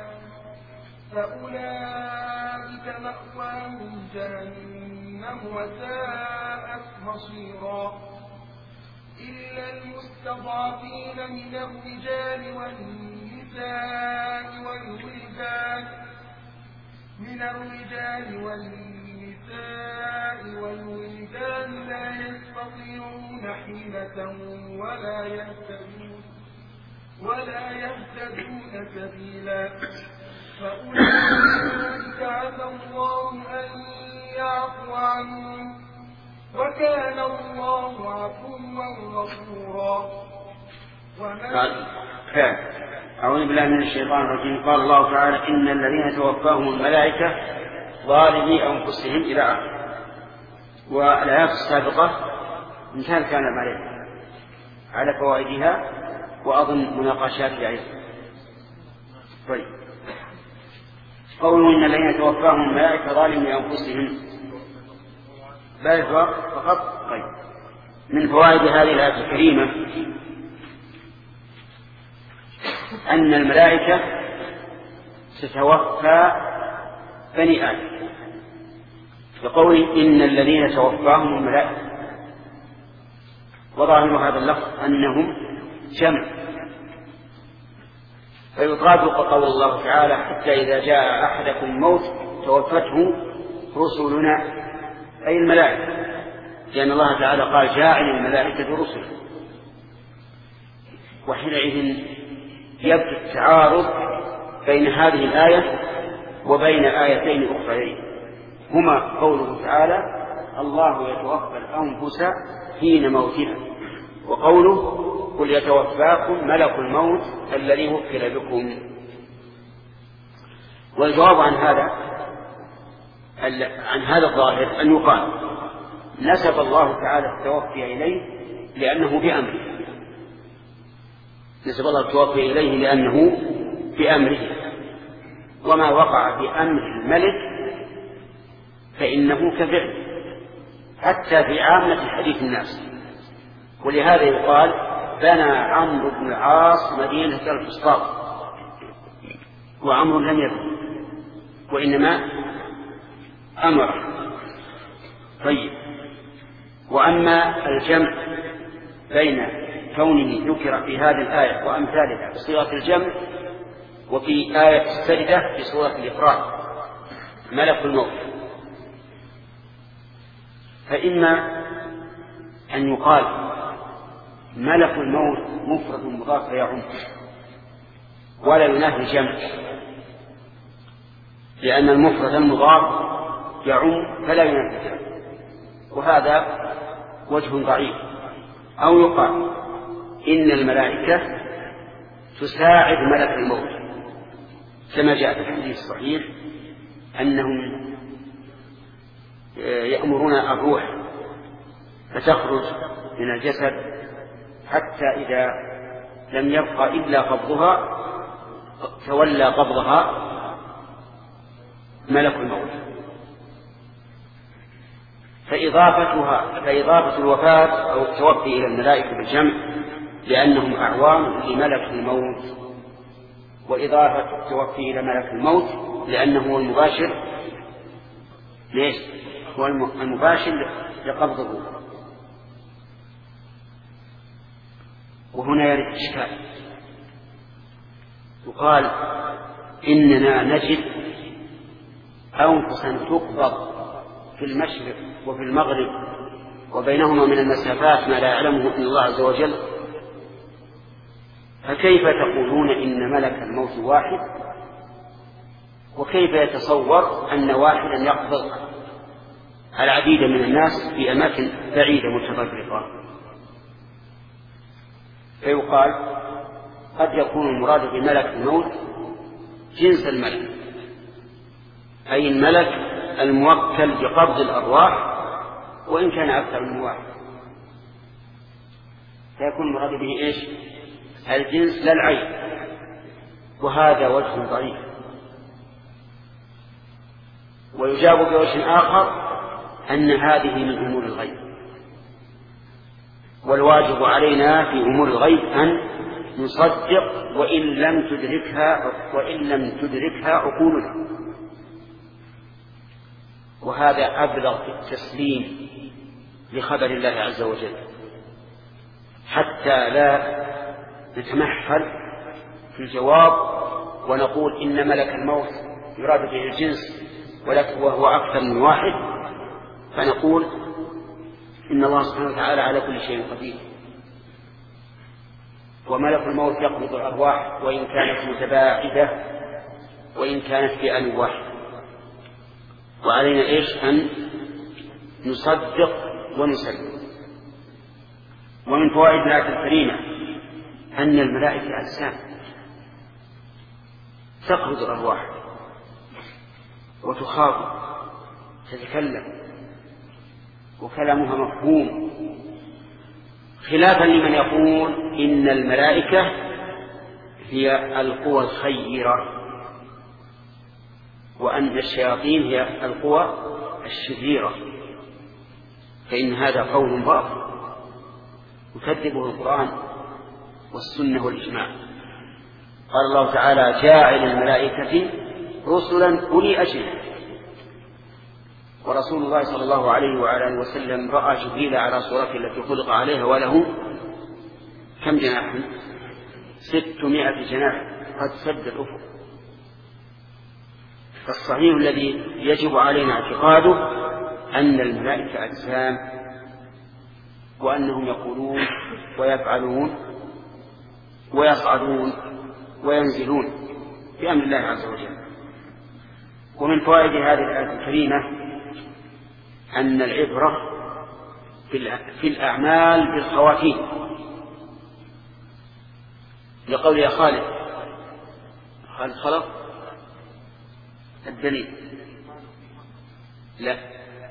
فأولئك مأواهم جهنم وساءت مصيرا إلا المستضعفين من الرجال والنساء والولدان من الرجال والنساء والولدان لا يستطيعون حيلة ولا يهتدون ولا يهتدون سبيلا فأولئك عسى الله أن يعفو عنهم وكان الله عفوا غفورا. أعوذ بالله من الشيطان الرجيم. قال الله تعالى إن الذين توفاهم الملائكة ظالمي أنفسهم إلى آخره. والآيات السابقة انتهى الكلام عليها على فوائدها وأظن مناقشات عليها. طيب، قولوا إن الذين توفاهم الملائكة ظالمي أنفسهم لا يتوقف فقط. طيب، من فوائد هذه الآية الكريمة أن الملائكة ستوفى بني آدم، بقول إن الذين توفاهم الملائكة، وظاهر هذا اللفظ أنهم جمع، فيطابق قول الله تعالى حتى إذا جاء أحدكم الموت توفته رسلنا أي الملائكة، لأن الله تعالى قال جاعل الملائكة رسلا. وحينئذ يبدو التعارض بين هذه الآية وبين آيتين أخرين هما قوله تعالى الله يتوفى الأنفس حين موتها، وقوله قل يتوفاكم ملك الموت الذي وكل بكم. والجواب عن هذا عن هذا الظاهر أن يقال نسب الله تعالى التوفي إليه لأنه بأمره، نسب الله التوفي إليه لأنه بأمره، وما وقع بأمر الملك فإنه كفعل حتى في عامة حديث الناس. ولهذا يقال بنى عمرو بن العاص مدينة الفسطاط وعمرو لم يبني وإنما أمر. طيب، وأما الجمع بين كونه ذكر في هذه الآية وأمثالها بصيغة الجمع وفي آية السجدة بصورة الإفراد ملك الموت، فإما أن يقال ملك الموت مفرد مضاف يعم ولا ينافي الجمع، لأن المفرد المضاف يعم فلا ينافي الجمع، وهذا وجه ضعيف. أو يقال إن الملائكة تساعد ملك الموت كما جاء في الحديث الصحيح أنهم يأمرون الروح فتخرج من الجسد حتى إذا لم يبقى إلا قبضها تولى قبضها ملك الموت. فإضافتها فإضافة الوفاة أو التوفي إلى الملائكة بالجمع لأنهم أعوان لملك الموت، وإضافة التوفي إلى ملك الموت لأنه هو المباشر ليش؟ هو المباشر لقبضه. وهنا يرد إشكال، يقال إننا نجد أنفسا تقبض في المشرق وفي المغرب وبينهما من المسافات ما لا يعلمه إلا الله عز وجل، فكيف تقولون إن ملك الموت واحد؟ وكيف يتصور أن واحدا يقبض العديد من الناس في أماكن بعيدة متفرقة؟ فيقال قد يكون المراد بملك الموت جنس الملك، أي الملك الموكل بقبض الأرواح وإن كان أكثر من واحد، فيكون المراد به إيش؟ الجنس لا العين، وهذا وجه ضعيف. ويجاب بوجه آخر أن هذه من أمور الغيب، والواجب علينا في أمور الغيب أن نصدق وإن لم تدركها وإن لم تدركها عقولنا، وهذا أبلغ في التسليم لخبر الله عز وجل، حتى لا نتمحل في الجواب ونقول إن ملك الموت يراد به الجنس وهو أكثر من واحد، فنقول إن الله سبحانه وتعالى على كل شيء قدير، وملك الموت يقبض الأرواح وإن كانت متباعدة وإن كانت في آن واحد. وعلينا إيش؟ أن نصدق ونسلم. ومن فوائد الآية الكريمة أن الملائكة أجسام تقبض الأرواح وتخاطب تتكلم وكلامها مفهوم، خلافا لمن يقول إن الملائكة هي القوى الخيرة وأن الشياطين هي القوى الشريرة، فإن هذا قول باطل، يكذبه القرآن والسنة والإجماع. قال الله تعالى جاعل الملائكة رسلا أولي أجنحة، ورسول الله صلى الله عليه وعلى آله وسلم رأى جبريل على صورته التي خلق عليها وله كم جناح؟ ستمائة جناح قد سد الأفق. فالصحيح الذي يجب علينا اعتقاده أن الملائكة أجسام، وأنهم يقولون ويفعلون ويصعدون وينزلون بأمر الله عز وجل. ومن فوائد هذه الآية الكريمة أن العبرة في الأعمال بالخواتيم، لقول يا خالد خالد خلق الدليل لا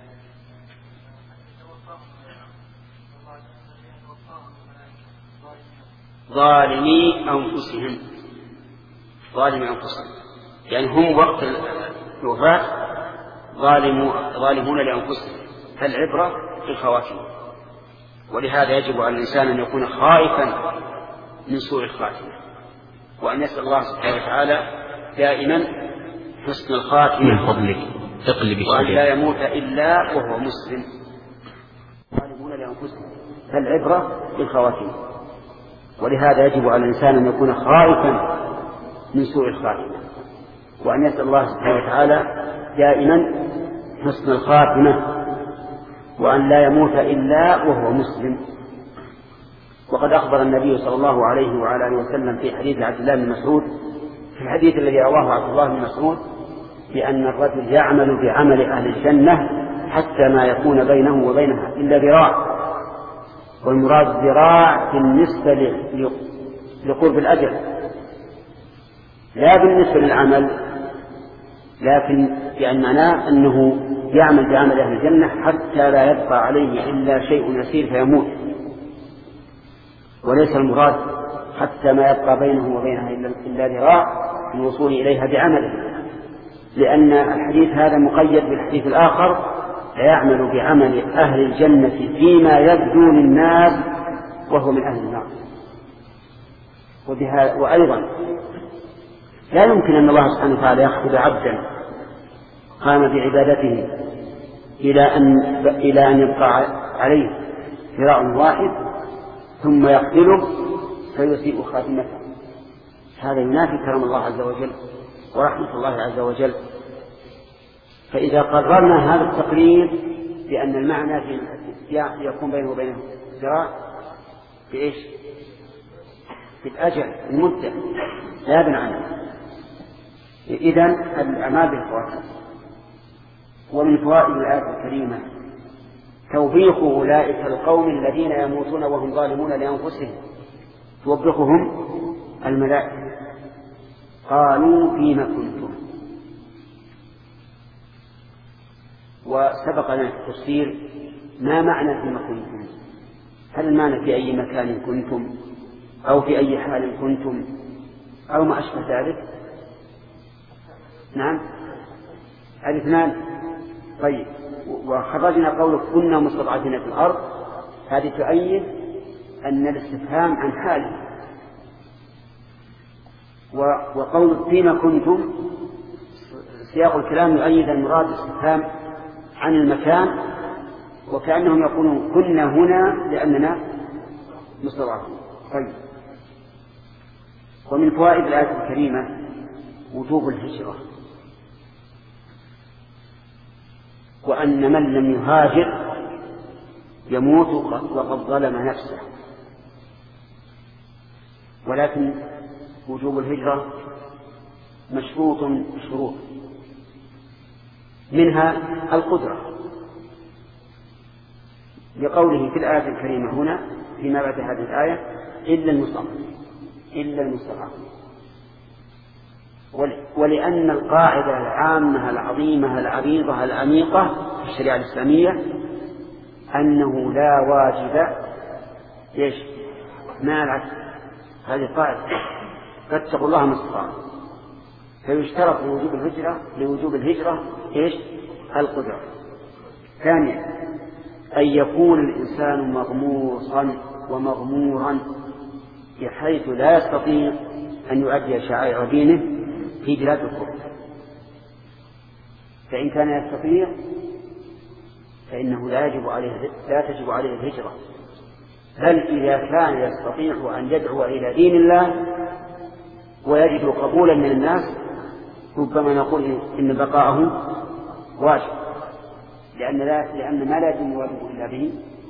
ظالمي أنفسهم، ظالمي أنفسهم يعني هم وقت الوفاة ظالمون لأنفسهم، فالعبرة بالخواتيم. ولهذا يجب على الإنسان أن يكون خائفا من سوء الخاتمة، وأن يسأل الله سبحانه وتعالى دائما حسن الخاتمة من فضلك اقلب وأن لا يموت إلا وهو مسلم. ظالمون لأنفسهم فالعبرة بالخواتيم، ولهذا يجب على الإنسان أن يكون خائفا من سوء الخاتمة، وأن يسأل الله سبحانه وتعالى دائما حسن الخاتمة وأن لا يموت إلا وهو مسلم. وقد أخبر النبي صلى الله عليه وعلى آله وسلم في حديث عبد الله بن مسعود، في الحديث الذي رواه عبد الله بن مسعود، بأن الرجل يعمل بعمل أهل الجنة حتى ما يكون بينه وبينها إلا ذراع، والمراد ذراع بالنسبة لقرب الأجل لا بالنسبة للعمل، لكن بأن معناه أنه يعمل بعمل أهل الجنة حتى لا يبقى عليه إلا شيء يسير فيموت، وليس المراد حتى ما يبقى بينه وبينها إلا ذراع الوصول إليها بعمله، لأن الحديث هذا مقيد بالحديث الآخر يعمل بعمل أهل الجنة فيما يبدو للناس وهو من أهل النار. وأيضا لا يمكن أن الله سبحانه وتعالى يأخذ عبدا قام بعبادته إلى أن إلى أن يبقى عليه ذراع واحد ثم يقتله فيسيء خاتمته. هذا ينافي كرم الله عز وجل ورحمة الله عز وجل. فإذا قررنا هذا التقرير بأن المعنى في يكون بينه وبينه ذراع في إيش؟ في الأجل المدة لا بن عنه. إذن الأعمال بالخواتيم. ومن فوائد الآية الكريمة توبيخ أولئك القوم الذين يموتون وهم ظالمون لأنفسهم، توبخهم الملائكة قالوا فيما كنتم. وسبق لنا في التفسير ما معنى فيما كنتم، هل المعنى في أي مكان كنتم أو في أي حال كنتم أو ما أشبه ذلك؟ نعم الاثنان. طيب وخرجنا قولك كنا مستضعفين في الأرض، هذه تؤيد أن الاستفهام عن حاله. وقول فيما كنتم سياق الكلام يؤيد المراد الاستفهام عن المكان، وكأنهم يقولون كنا هنا لأننا مستضعفون. طيب ومن فوائد الآية الكريمة وجوب الهجرة، وأن من لم يهاجر يموت وقد ظلم نفسه. ولكن وجوب الهجرة مشروط بشروط، منها القدرة، لقوله في الآية الكريمة هنا فيما بعد هذه الآية إلا المستضعفين إلا المستضعفين. ولأن القاعدة العامة العظيمة العريضة العميقة في الشريعة الإسلامية أنه لا واجب إيش ما العكس، هذه قاعدة فاتقوا الله ما استطعتم. فيشترط لوجوب الهجرة لوجوب الهجرة إيش القدرة. ثانيا أن يكون الإنسان مغموصا ومغمورا بحيث لا يستطيع أن يؤدي شعائر دينه في بلاد الكفر. فإن كان يستطيع فإنه لا يجب عليه لا تجب عليه الهجرة، بل إذا كان يستطيع أن يدعو إلى دين الله ويجد قبولا من الناس ربما نقول إن بقاءه واجب، لأن, لا لأن ما لا يتم واجب إلا به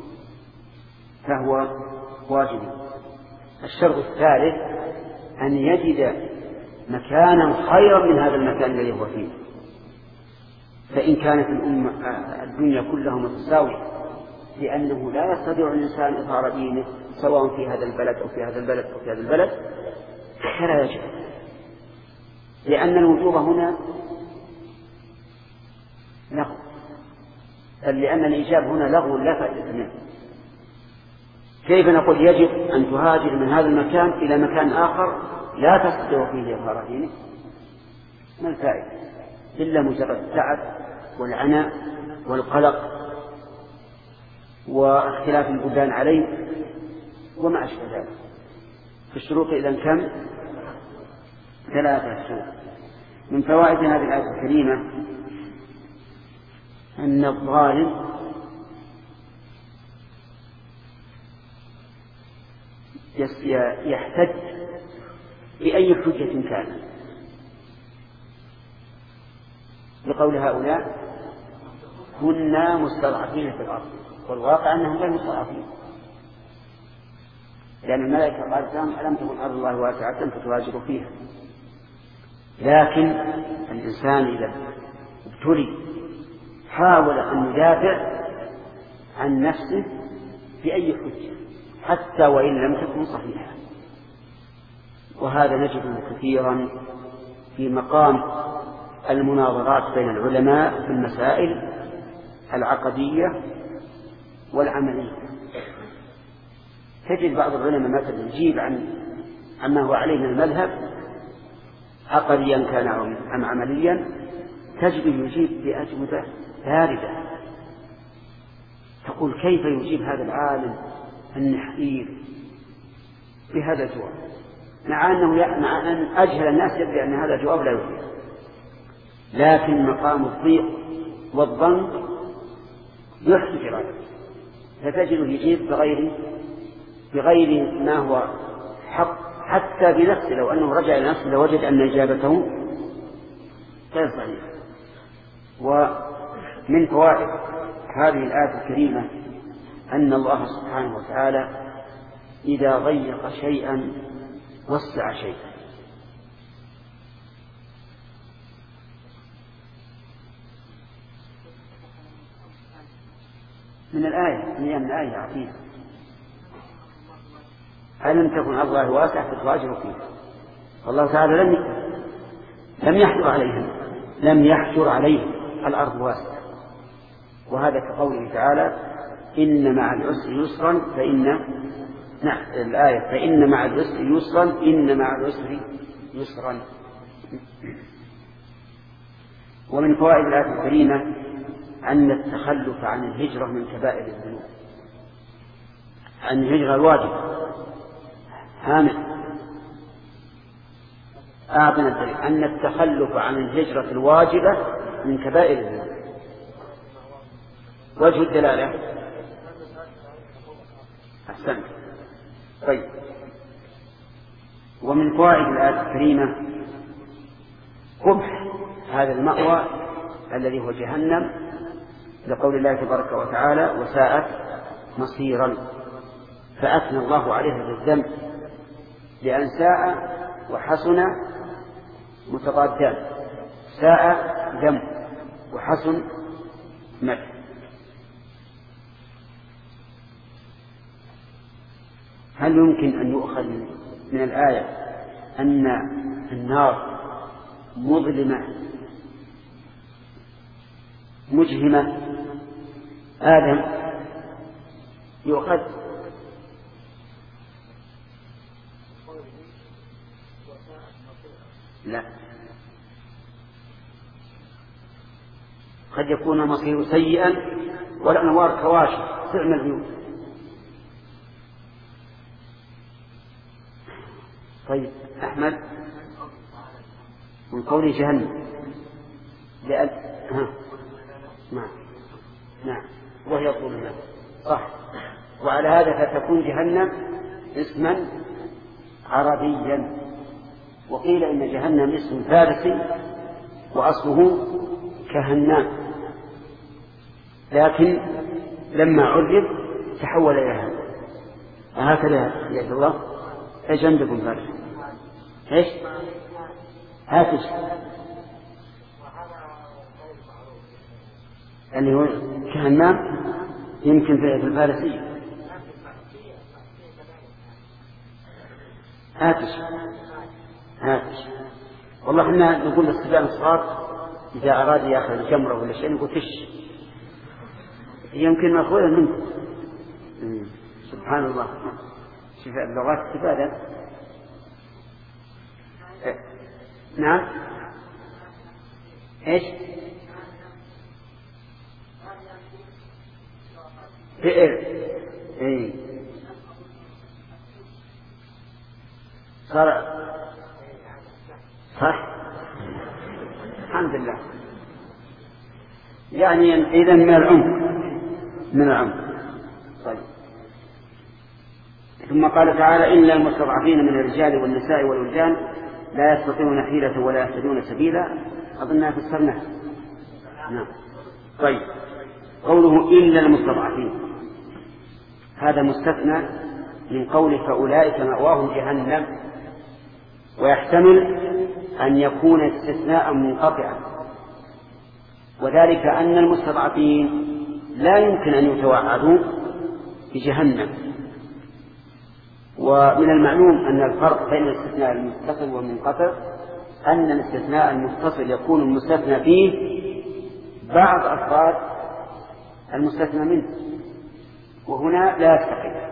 فهو واجب. الشرط الثالث أن يجد مكانا خيرا من هذا المكان الذي هو فيه. فإن كانت الأمة الدنيا كلها متساوية لأنه لا يستطيع الإنسان إظهار دينه سواء في هذا البلد أو في هذا البلد أو في هذا البلد فلا يجب، لأن الوجوب هنا لغو، بل لأن الإيجاب هنا لغو لا فائدة منه. كيف نقول يجب أن تهاجر من هذا المكان إلى مكان آخر لا تستطيع فيه إظهار دينه؟ ما الفائدة إلا مجرد التعب والعناء والقلق واختلاف البلدان عليه وما أشبه ذلك. في الشروط إذن كم؟ ثلاثة شروط. من فوائد هذه الآية الكريمة أن الظالم يحتج بأي حجة كان بقول هؤلاء كنا مستضعفين في الأرض، والواقع أنهم غير مستضعفين، لأن الملائكة قالت لهم ألم تكن أرض الله واسعة فتهاجروا فيها. لكن الإنسان إذا ابتلي حاول أن يدافع عن نفسه بأي حجة حتى وإن لم تكن صحيحة، وهذا نجده كثيرا في مقام المناظرات بين العلماء في المسائل العقدية والعملية. تجد بعض العلماء مثلا يجيب عن عما هو عليه من المذهب عقديا كان أم عمليا، تجد يجيب بأجوبة باردة تقول كيف يجيب هذا العالم النحيف بهذا الجواب، مع أنه مع أن أجهل الناس يدري أن هذا الجواب لا يفيد، لكن مقام الضيق والضنك يحسن إرادة، فتجده يجيب بغير بغير ما هو حق حتى بنفسه. لو أنه رجع إلى نفسه لوجد أن إجابته غير صحيحة. ومن فوائد هذه الآية الكريمة أن الله سبحانه وتعالى إذا ضيق شيئا وسع شيئا. من الآية من الآية عظيمة ألم تكن أرض الله واسعة فتهاجروا فيها. والله تعالى لم لم يحجر عليهم لم يحجر عليهم الأرض واسعة، وهذا كقوله تعالى إن مع العسر يسرا فإن نعم الآية فإن مع العسر يسرا إن مع العسر يسرا. ومن فوائد الآية الكريمة أن التخلف عن الهجرة من كبائر الذنوب، عن الهجرة الواجبة. هامل أعطنا الدليل أن التخلف عن الهجرة الواجبة من كبائر الذنوب. وجه الدلالة أحسنت. طيب، ومن فوائد الآية الكريمة قبح هذا المأوى الذي هو جهنم، لقول الله تبارك وتعالى وساءت مصيرا، فأثنى الله عليها بالذنب لأن ساء وحسن متضادان، ساء ذنب وحسن مدح. هل يمكن أن يؤخذ من الآية أن النار مظلمة مجهمة آدم؟ يؤخذ لا، قد يكون مصيره سيئا والأنوار كواشف تعمل بيوت. طيب أحمد من قول جهنم لأن ها نعم نعم وهي طول النار صح. وعلى هذا فتكون جهنم اسما عربيا. وقيل إن جهنم اسم فارسي وأصله كهنام، لكن لما عرب تحول إلى هذا. وهكذا يا الله أجندكم فارس إيش هاتش اللي هو كهنام يمكن في الفارسية هاتش هاتش. والله احنا نقول للصبيان الصغار إذا أراد يأخذ جمرة ولا شيء نقول فش، يمكن مأخوذا منكم. سبحان الله. شوف اللغات استفادة. اه. نعم ايش بئر اي صار صح الحمد لله. يعني إذا من العمق من العمق. طيب ثم قال تعالى إلا المستضعفين من الرجال والنساء والولدان لا يستطيعون حيلة ولا يهتدون سبيلا. أظنها فسرناها. نعم. طيب قوله إلا المستضعفين هذا مستثنى من قول فأولئك مأواهم جهنم، ويحتمل أن يكون استثناء منقطعا، وذلك أن المستضعفين لا يمكن أن يتوعدوا بجهنم. ومن المعلوم أن الفرق بين الاستثناء المتصل والمنقطع أن الاستثناء المتصل يكون المستثنى فيه بعض أفراد المستثنى منه، وهنا لا يستقيم.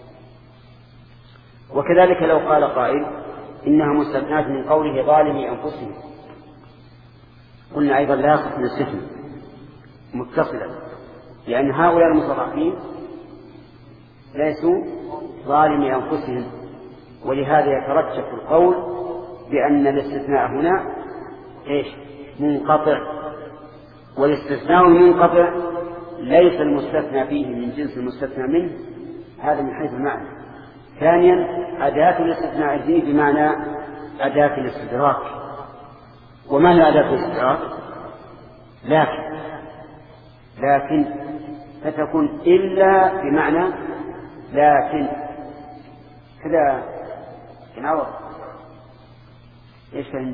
وكذلك لو قال قائل إنها مستثنات من قوله ظالمي أنفسهم، قلنا أيضا لا يصح من الاستثناء متصلا، لأن هؤلاء المستضعفين ليسوا ظالمي أنفسهم، ولهذا يترجح القول بأن الاستثناء هنا إيش منقطع. والاستثناء المنقطع ليس المستثنى فيه من جنس المستثنى منه، هذا من حيث المعنى. ثانيا أداة الاستثناء فيه بمعنى أداة الاستدراك. وما هي أداة الاستدراك؟ لكن لكن فتكون إلا بمعنى لكن كذا كناوة. إيش فهمت؟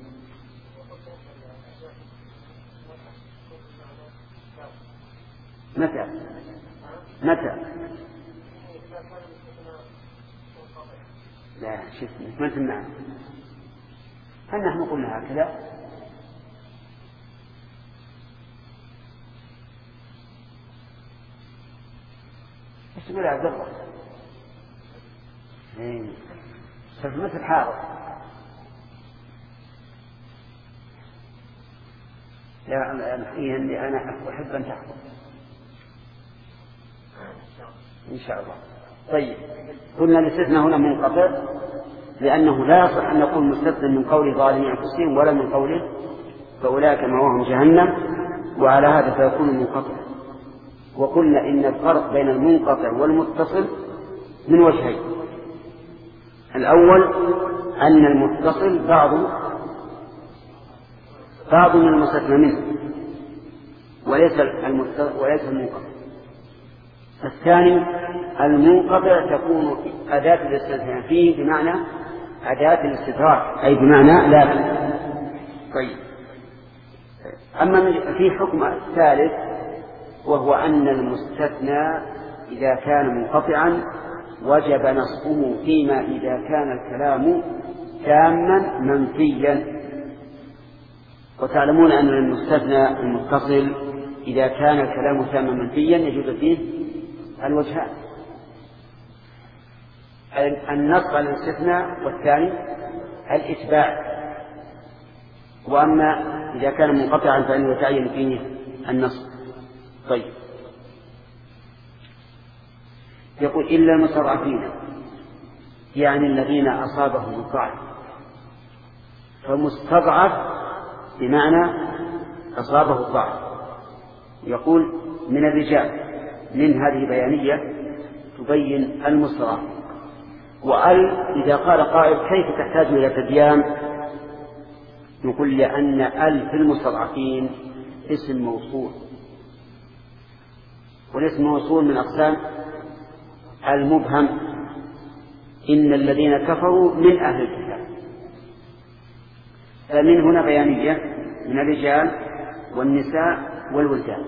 متى متى لا شفنا ما سمعنا. هل نحن قلنا هكذا؟ ايش تقول يا عبد الله؟ ايه صرت مثل حاضر. يا أخي إني أنا أحب أن تحفظ إن شاء الله. طيب قلنا الاستثناء هنا منقطع لأنه لا يصح أن يكون مستثنى من قول ظالمي أنفسهم ولا من قوله فأولئك مأواهم جهنم، وعلى هذا فيكون منقطع. وقلنا إن الفرق بين المنقطع والمتصل من وجهين: الأول أن المتصل بعض بعض من المستثنى منه وليس وليس المنقطع. الثاني المنقطع تكون أداة الاستثناء فيه بمعنى أداة الاستدراك، أي بمعنى لكن. طيب أما في حكم الثالث وهو أن المستثنى إذا كان منقطعا وجب نصبه فيما إذا كان الكلام تاما منفيا. وتعلمون أن المستثنى المتصل إذا كان الكلام تاما منفيا يجوز فيه الوجهان: النص على الاستثناء والثاني الإتباع. وأما إذا كان منقطعا فإنه يتعين فيه النص. طيب يقول إلا المستضعفين، يعني الذين أصابهم الضعف. فمستضعف بمعنى أصابه الضعف. يقول من الرجال، من هذه بيانية تبين المستضعف. وأل إذا قال قائل كيف تحتاج إلى تبيان؟ نقول لأن أل في المستضعفين اسم موصول، والاسم موصول من أقسام المبهم. إن الذين كفروا من أهل الكتاب، فمن هنا بيانية من الرجال والنساء والولدان.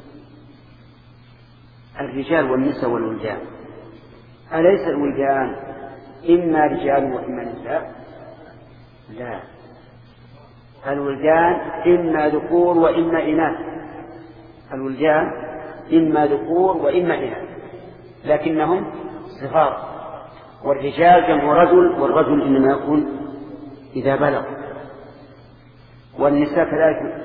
الرجال والنساء والولدان، أليس الولدان إما رجال وإما نساء؟ لا، الولدان إما ذكور وإما إناث. الولدان إما ذكور وإما إناث، لكنهم صغار. والرجال جمع رجل، والرجل إنما يكون إذا بلغ. والنساء كذلك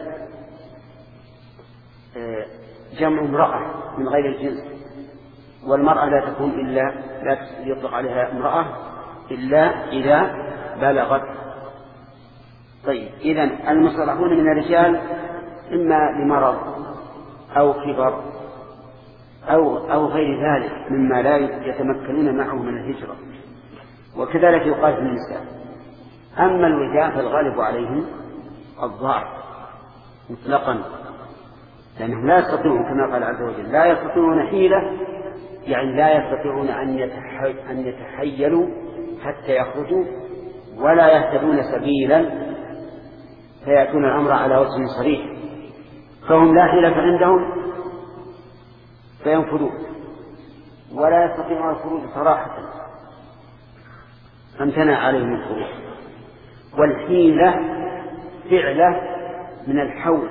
جمع امرأة من غير الجنس، والمرأة لا تكون إلا لا يطلق عليها امرأة إلا إذا بلغت. طيب، إذن المستضعفون من الرجال إما لمرض أو كبر أو أو غير ذلك مما لا يتمكنون معه من الهجرة، وكذلك يقال في النساء. أما الولدان فالغالب عليهم الضعف مطلقا، لأنهم لا يستطيعون كما قال عز وجل لا يستطيعون حيلة، يعني لا يستطيعون أن يتحيلوا حتى يخرجوا، ولا يهتدون سبيلا فيأتون الأمر على وجه صريح، فهم لا حيلة عندهم فينفذون، ولا يستطيعون الخروج صراحة فامتنع عليهم الخروج. والحيلة فعلة من الحول،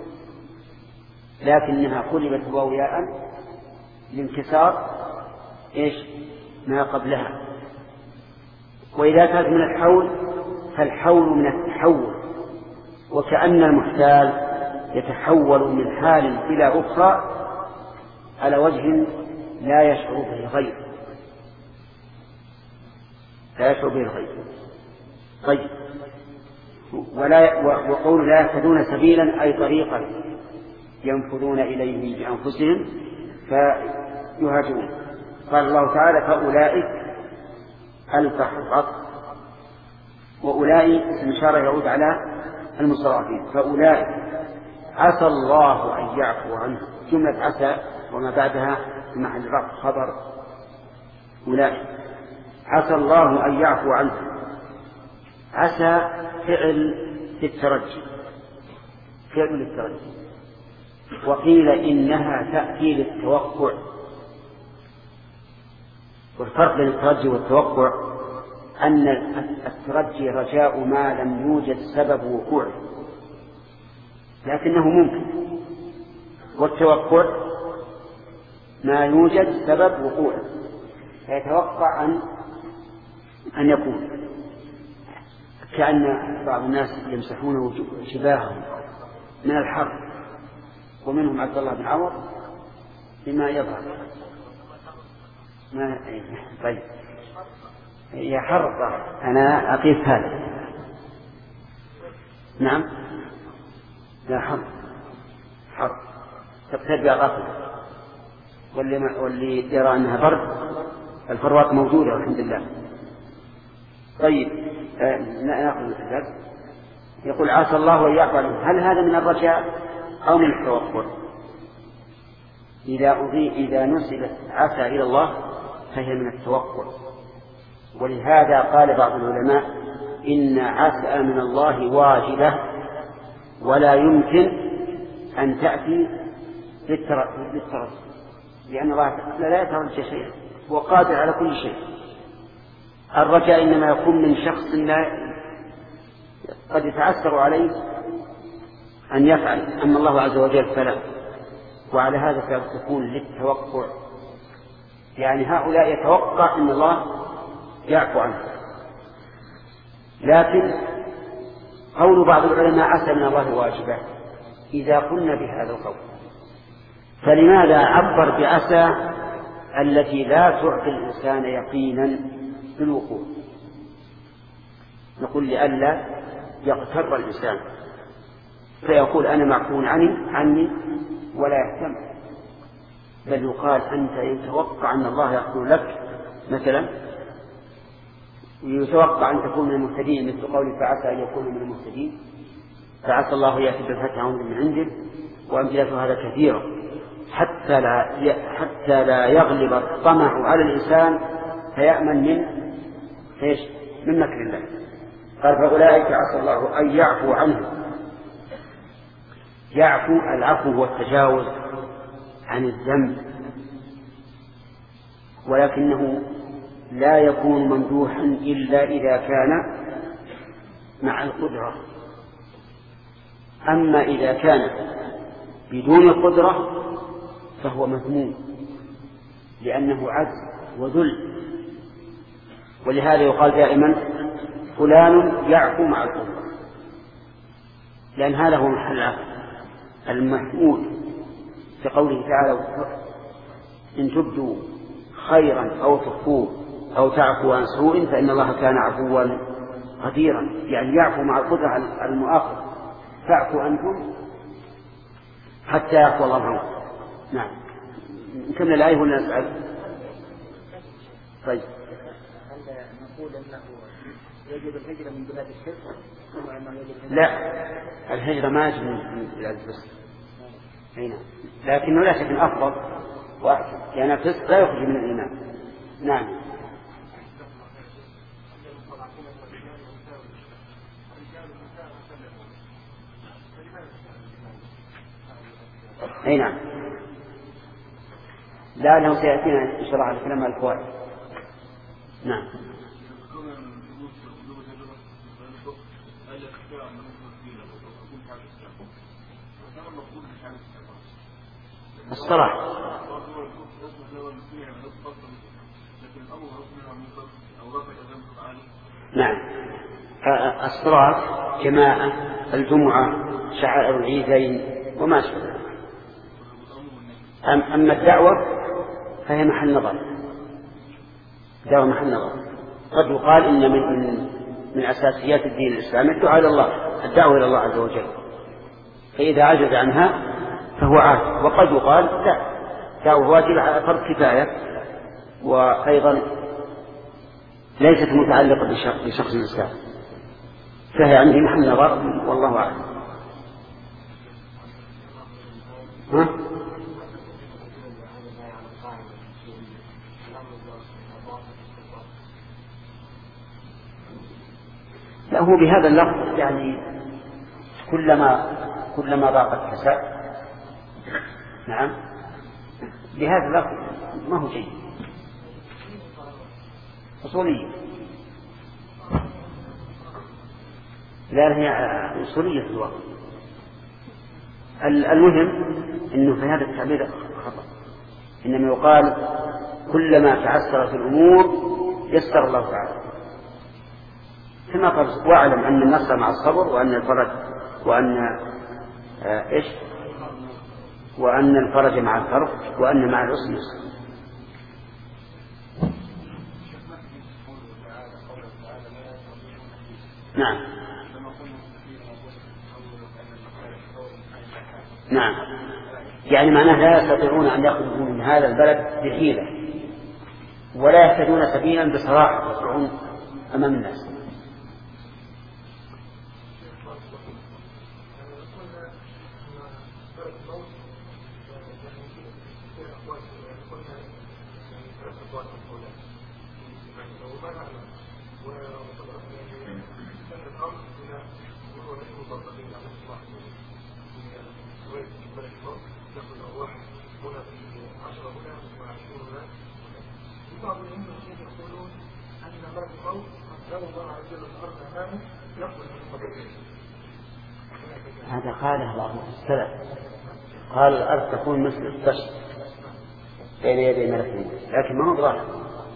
لكنها قلبت واوياء لانكسار إيش ما قبلها. وإذا كانت من الحول فالحول من التحول، وكأن المحتال يتحول من حال إلى أخرى على وجه لا يشعر به غيره لا يشعر به غيره طيب، ولا وقول لا يهتدون سبيلا أي طريقا ينفذون إليه بأنفسهم فيهاجرون. قال الله تعالى فأولئك الفح العطف، وأولئك اسم إشارة يعود على المستضعفين. فأولئك عسى الله أن يعفو عنه، جملة عسى وما بعدها في محل رفع خبر أولئك. عسى الله أن يعفو عنه، عسى فعل للترجي، فعل للترجي. وقيل إنها تأتي للتوقع، والفرق بين الترجي والتوقع أن الترجي رجاء ما لم يوجد سبب وقوعه لكنه ممكن، والتوقع ما يوجد سبب وقوعه فيتوقع أن أن يكون، كأن بعض الناس يمسحون جباههم من الحر، ومنهم عبد الله بن عمر بما يظهر ما طيب يا حر أنا أقيس هذا. نعم لا حر حر تقتدي غفلة، واللي, واللي يرى أنها برد الفروات موجودة والحمد لله. طيب آه نأخذ الكتاب. يقول عسى الله أن يعفو عنه، هل هذا من الرجاء أو من التوقع؟ إذا أضيء إذا نسبت عسى إلى الله فهي من التوقع، ولهذا قال بعض العلماء إن عسى من الله واجبة ولا يمكن أن تأتي بالترجي، لأن الله لا يترجى شيئا، هو قادر على كل شيء. الرجاء إنما يكون من شخص لا قد يتعسر عليه أن يفعل، أما الله عز وجل فلا. وعلى هذا تكون للتوقع، يعني هؤلاء يتوقع أن الله يعفو عنه. لكن قول بعض العلماء عسى من الله واجبة إذا قلنا بهذا القول، فلماذا عبر بعسى التي لا تعطي الإنسان يقينا بالوقوع. نقول لئلا يغتر الإنسان فيقول أنا معفو عني عني ولا يهتم، بل يقال أنت يتوقع أن الله يغفر لك مثلا، ويتوقع أن تكون من المهتدين مثل قوله فعسى أن يكون من المهتدين، فعسى الله يأتي بالفتح من عنده، وأمثلة هذا كثيرة، حتى لا حتى لا يغلب الطمع على الإنسان فيأمن من ايش؟ من مكر الله. قال فأولئك عسى الله أن يعفو عنه. يعفو، العفو هو التجاوز عن الذنب، ولكنه لا يكون ممدوحا إلا إذا كان مع القدرة. أما إذا كان بدون القدرة فهو مذموم لأنه عجز وذل، ولهذا يقال دائما فلان يعفو مع القدرة، لأن هذا هو محل المحمود في قوله تعالى إن تبدوا خيرا أو تخفوه أو تعفو عن سوء فإن الله كان عفوا قديرا، يعني يعفو مع القدرة على المؤاخذة، فاعفوا أنتم حتى يعفو الله عنكم. نعم، نكمل الآية ولا نسأل؟ طيب، نقول أنه يجب الهجرة من بلاد الشرك؟ لا، الهجرة ما يجب من بلاد الفسق، لكنه لا شك أفضل وأحسن، لأن الفسق لا يخرج من الإيمان. نعم. أي نعم، لعله سيأتينا إن شاء الله على الكلام على الفوائد. نعم. الصلاة نعم، الصلاة جماعة، الجمعة، شعائر العيدين وما شابه. أما الدعوة فهي محل نظر، دعوة محل نظر. قد يقال إن من, من, من أساسيات الدين الإسلامي الدعاء إلى الله، الدعوة إلى الله عز وجل، فإذا عجز عنها فهو عاجز. وقد يقال لا، دعوة واجب على فرض كفاية، وأيضا ليست متعلقة بشخص الإسلام، فهي عندي محل نظر والله أعلم. ها؟ لا، هو بهذا اللفظ يعني كلما كلما ضاقت كساء. نعم، بهذا اللفظ ما هو جيد، أصولية. لا، هي أصولية في الوقت. المهم أنه في هذا التعبير خطأ، إنما يقال كلما تعسرت الأمور يسر الله تعالى، كما قال واعلم أن النصر مع الصبر، وأن الفرج وأن آه إيش وأن الفرج مع الكرب، وأن مع العسر يسر. نعم نعم، يعني معناه لا يستطيعون أن يخرجوا من هذا البلد بحيلة، ولا يهتدون سبيلا بصراحة يطلعون أمام الناس. هذا قاله بعض السلف، قال الأرض تكون مثل الطشت بين يدي ملك الموت، لكن ما هو ظاهر،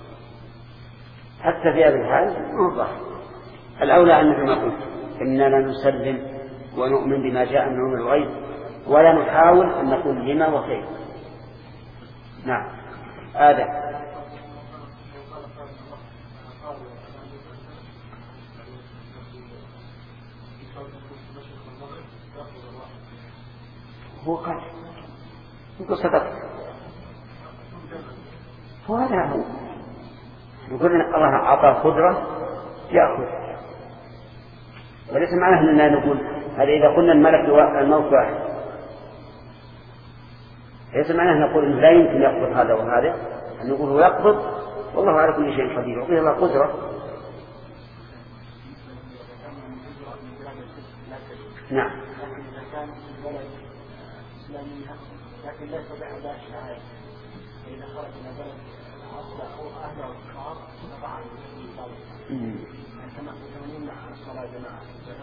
حتى في هذا الحال ما هو ظاهر. الأولى أن كما قلت إننا نسلم ونؤمن بما جاء من علم الغيب، ولا نحاول أن نقول لما وكيف. نعم. آدم. هو قال يقول صدقت، وهذا هو يقول إن الله أعطى قدرة يأخذ، وليس معناه أننا نقول هذا إذا قلنا الملك الموت واحد، ليس معناه نقول إنه لا يمكن يقبض هذا وهذا، أن نقول هو يقبض والله على كل شيء قدير وفيه الله قدرة. نعم. لكن لا يستطيع أداء الشهادة فإذا خرج من بلد أصبح أو أهله الكفار فطبعا كما يمنع الصلاة جماعة.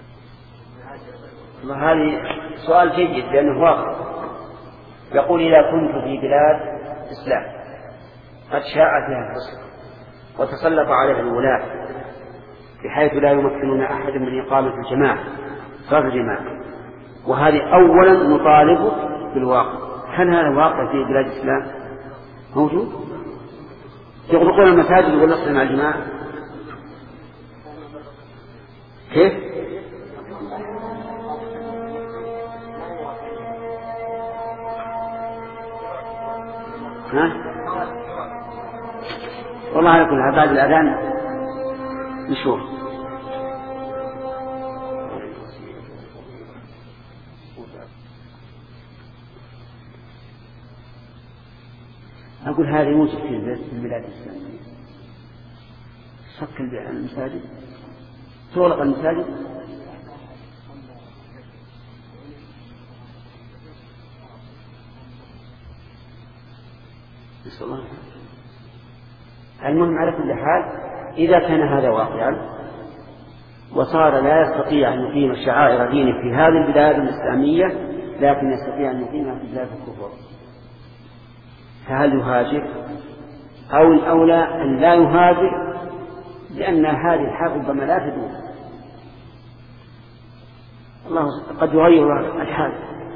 هذه سؤال جيد لأنه واقع. يقول إذا كنت في بلاد إسلام قد شاع فيها الفسق وتسلط عليها الولاة بحيث لا يمكنون أحد من إقامة الجماعة صلاة الجماعة، وهذه أولا نطالب بالواقع. هل هذا واقع في بلاد الإسلام موجود؟ يغلقون المساجد ويقول نصل مع الجماعة كيف؟ ها؟ والله على كل حال بعد الأذان نشوف. أقول هذا يوجد في البلاد الإسلامية، صك المساجد، تغلق المساجد. نسأل الله. المهم على كل حال إذا كان هذا واقعا وصار لا يستطيع أن يقيم شعائر دينه في هذه البلاد الإسلامية لكن يستطيع أن يقيمها في بلاد الكفر، فهل يهاجر أو الأولى أن لا يهاجر لأن هذه الحال ربما لا تدوم، الله قد يغير الحال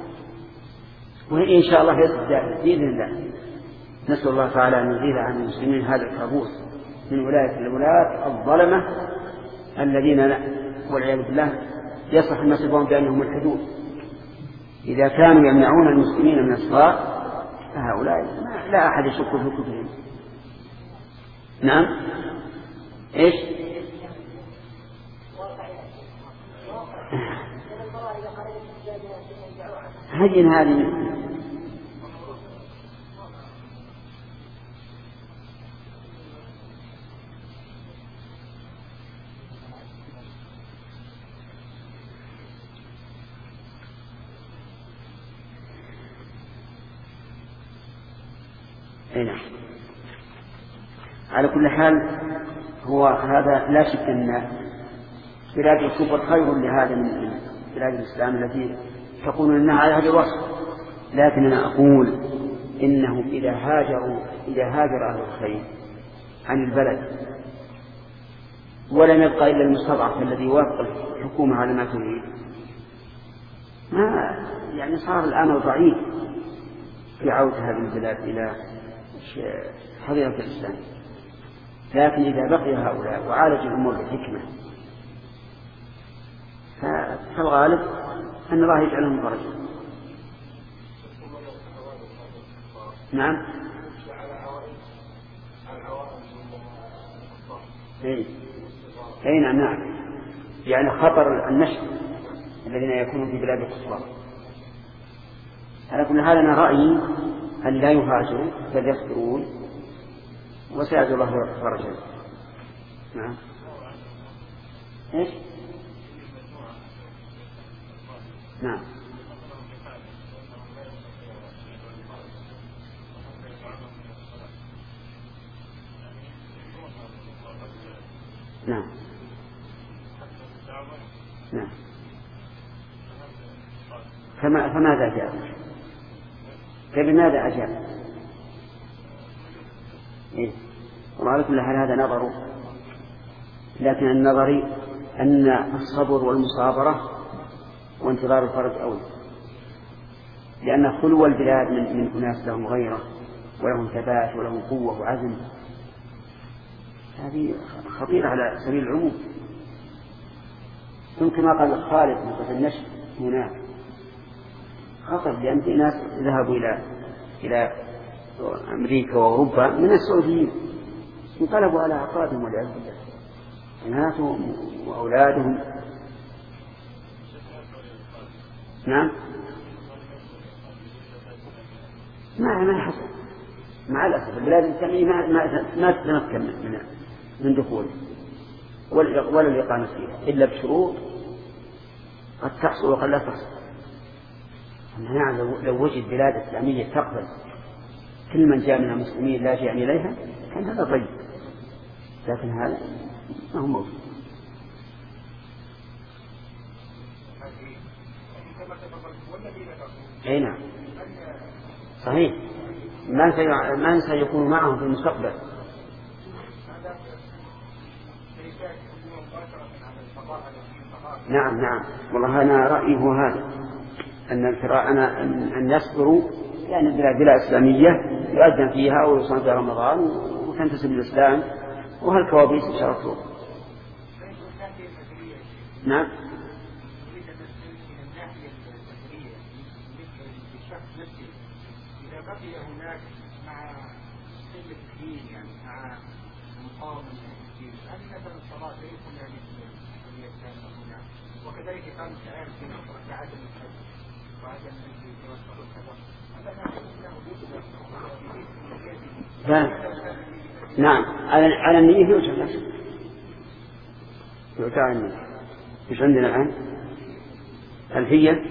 وإن شاء الله يصبح بإذن الله. نسأل الله تعالى أن يزيل عن المسلمين هذا الكابوس من ولاية الولاة الظلمة الذين والعياذ بالله يصح النصبهم بأنهم الحدود. إذا كانوا يمنعون المسلمين من الصلاة فهؤلاء لا أحد يشك في كفرهم. نعم. إيش؟ هجن هذه نعم. على كل حال هو هذا لا شك أن بلاد الكفر خير لهذا من بلاد الإسلام التي تقول أنها على هذا الوصف، لكن أنا أقول إنه إذا هاجروا إذا هاجر أهل الخير عن البلد ولم يبقى إلا المستضعف الذي يوافق الحكومة على ما تريد، ما يعني صار الآن ضعيف في عودة هذه البلاد إلى حضيرة الإسلام. لكن إذا بقي هؤلاء وعالج الأمور بحكمة فالغالب أن الله يجعلهم فرجا. نعم. أي أي نعم نعم يعني خطر النشر الذين يكونون في بلاد الكفار. على كل حال أنا رأيي أن لا يهاجروا بل يصبرون وسيجعل الله فرجا. نعم. إيش؟ نعم. نعم. نعم. فما فماذا جاء؟ فبماذا أجاب؟ إيه؟ وعلى كل حال هذا نظر، لكن النظري أن الصبر والمصابرة وانتظار الفرج أولى، لأن خلو البلاد من, من أناس لهم غيره ولهم ثبات ولهم قوة وعزم، هذه خطيرة على سبيل العموم. ثم ما قال خالد في النشر هناك خطر، لأن في ناس ذهبوا إلى إلى أمريكا وأوروبا من السعوديين انقلبوا على أعقابهم والعياذ بالله، بناتهم وأولادهم. نعم ما ما حصل مع الأسف. البلاد الإسلامية ما ما ما تتمكن من من دخوله ولا الإقامة فيها إلا بشروط قد تحصل وقد لا تحصل. نعم لو وجد بلاد إسلامية تقبل كل من جاء من المسلمين لا شيء إليها كان هذا طيب، لكن هذا ما هو موجود. أي نعم صحيح، من سيكون معهم في المستقبل. نعم نعم والله أنا رأيي هو هذا، أن أنا أن يصبروا يعني بلاد إسلامية يؤذن فيها ويصوم في رمضان وتنتسب للإسلام وهالكوابيس يشاركون. نعم إذا بقي هناك مع قلة الدين يعني مع مقاومة الدين، هل مثلا الصلاة لا يكون يعني هناك؟ وكذلك كان شعار في مصر كعدم الحج وعدم لا نعم على على النية يوجد يوجد النية. إيش عندنا الآن؟ هل هي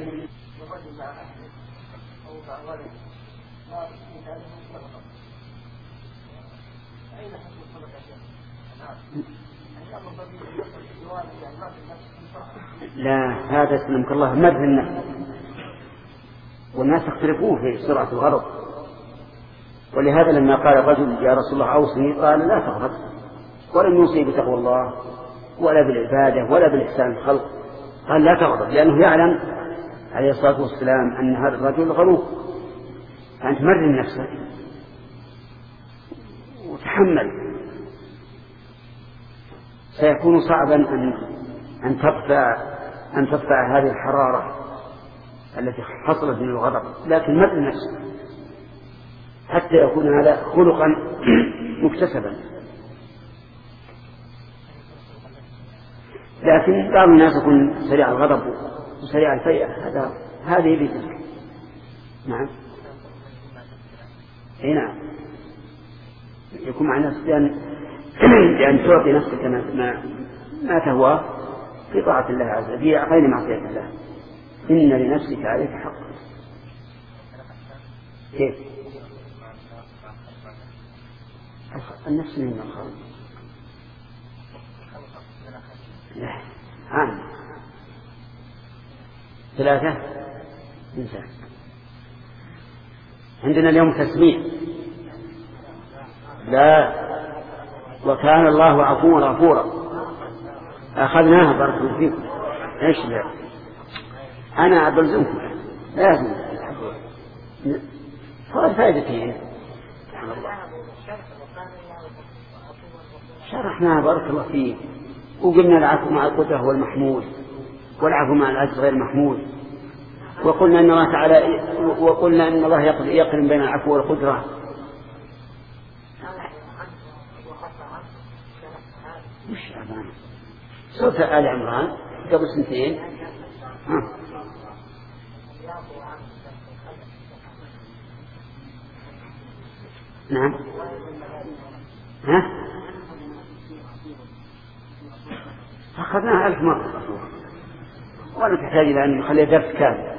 لا هذا سلمك الله مر النفس، والناس يختلفون في سرعة الغضب، ولهذا لما قال الرجل يا رسول الله أوصني قال لا تغضب، ولم يوصي بتقوى الله ولا بالعبادة ولا بالإحسان الخلق، قال لا تغضب، لأنه يعلم عليه الصلاة والسلام أن هذا الرجل غضوب. فأنت مرن نفسك وتحمل، سيكون صعبا أن أن تدفع أن تدفع هذه الحرارة التي حصلت من الغضب، لكن مرن نفسك حتى يكون هذا خلقا مكتسبا. لكن بعض الناس يكون سريع الغضب وسريع الفيئة، هذا هذه بيتك. نعم اي نعم يكون مع نفسك لأن لأن تعطي نفسك ما ما تهوى في طاعة الله عز وجل في غير معصية الله. إن لنفسك عليك حق. كيف النفس من الخلق؟ لا عام ثلاثة إنسان. عندنا اليوم تسميع. لا وكان الله عفوا غفورا أخذناها بارك الله فيكم. إيش لا أنا أبلزمكم لازم صار فائدتين. شرحناها بارك الله فيك وقلنا العفو مع القدرة هو المحمود والعفو مع العجز غير محمود، وقلنا أن الله تعالى وقلنا أن الله يقرن بين العفو والقدرة. مش عبان سورة آل عمران قبل سنتين. ها. نعم ها أخذناها ألف مرة ولا تحتاج إلى أن نخليها درس كامل.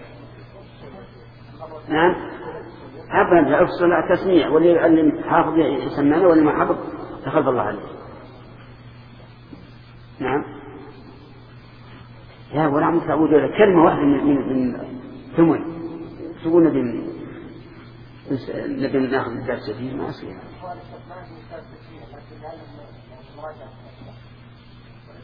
نعم أبدا أفصل تسميع، واللي يعلم حافظ يسمعنا واللي ما حافظ تخلف الله عليه. نعم يا ولا عم تعودوا إلى كلمة واحدة من من من ثمن تقول نبي نبي ناخذ الدرس فيه ما أصير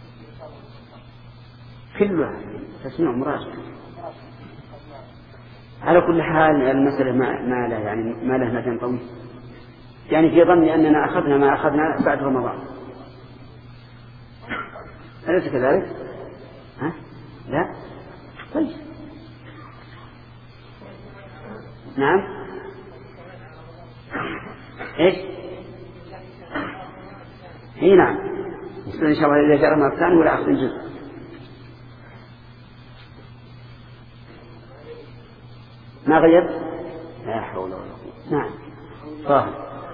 كله تسميع مراجعة. على كل حال المسألة ما, ما له يعني ما له مدى طويل، يعني في ظني أننا أخذنا ما أخذنا بعد رمضان، أليس كذلك؟ ها؟ لا؟ طيب نعم. إيش؟ هي نعم، إن شاء الله إذا جاء رمضان الثاني ولا عقد جزء. ما غير؟ لا حول ولا قوة. نعم طاهر.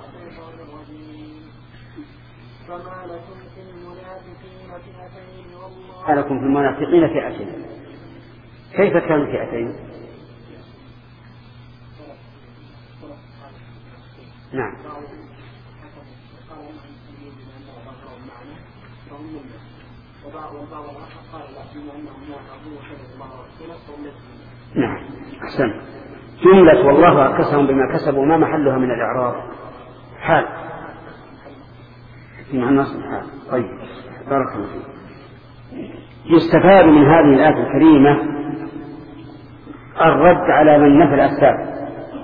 ألكم في المنافقين فئتين، كيف كانوا فئتين؟ نعم نعم أحسن. جملة والله أركسهم بما كسبوا ما محلها من الإعراب؟ حال في معنى نصب حال. طيب بارك الله فيك. يستفاد من هذه الآية الكريمة الرد على من نفى الأسباب،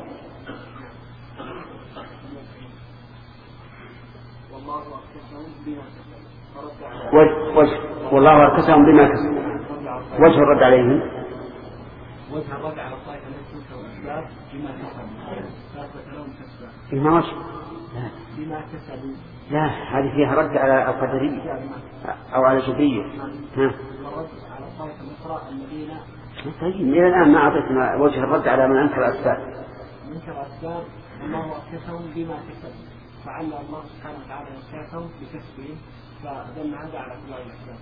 وجه والله أركسهم بما كسبوا، وجه الرد عليهم وجه الرد على الطائفة التي تنكر الأسباب بما كسبوا، فأثبت لهم كسبا بما وجه لا بما كسبوا، لا هذه فيها رد على القدرية أو على الجبرية. ها الرد على الطائفة الأخرى الذين طيب إلى الآن ما أعطيتنا وجه الرد على من أنكر الأسباب. منكر الأسباب الله أركسهم بما كسبوا، فعل الله سبحانه وتعالى أركسهم بكسبهم، فدل هذا على كل الأسباب.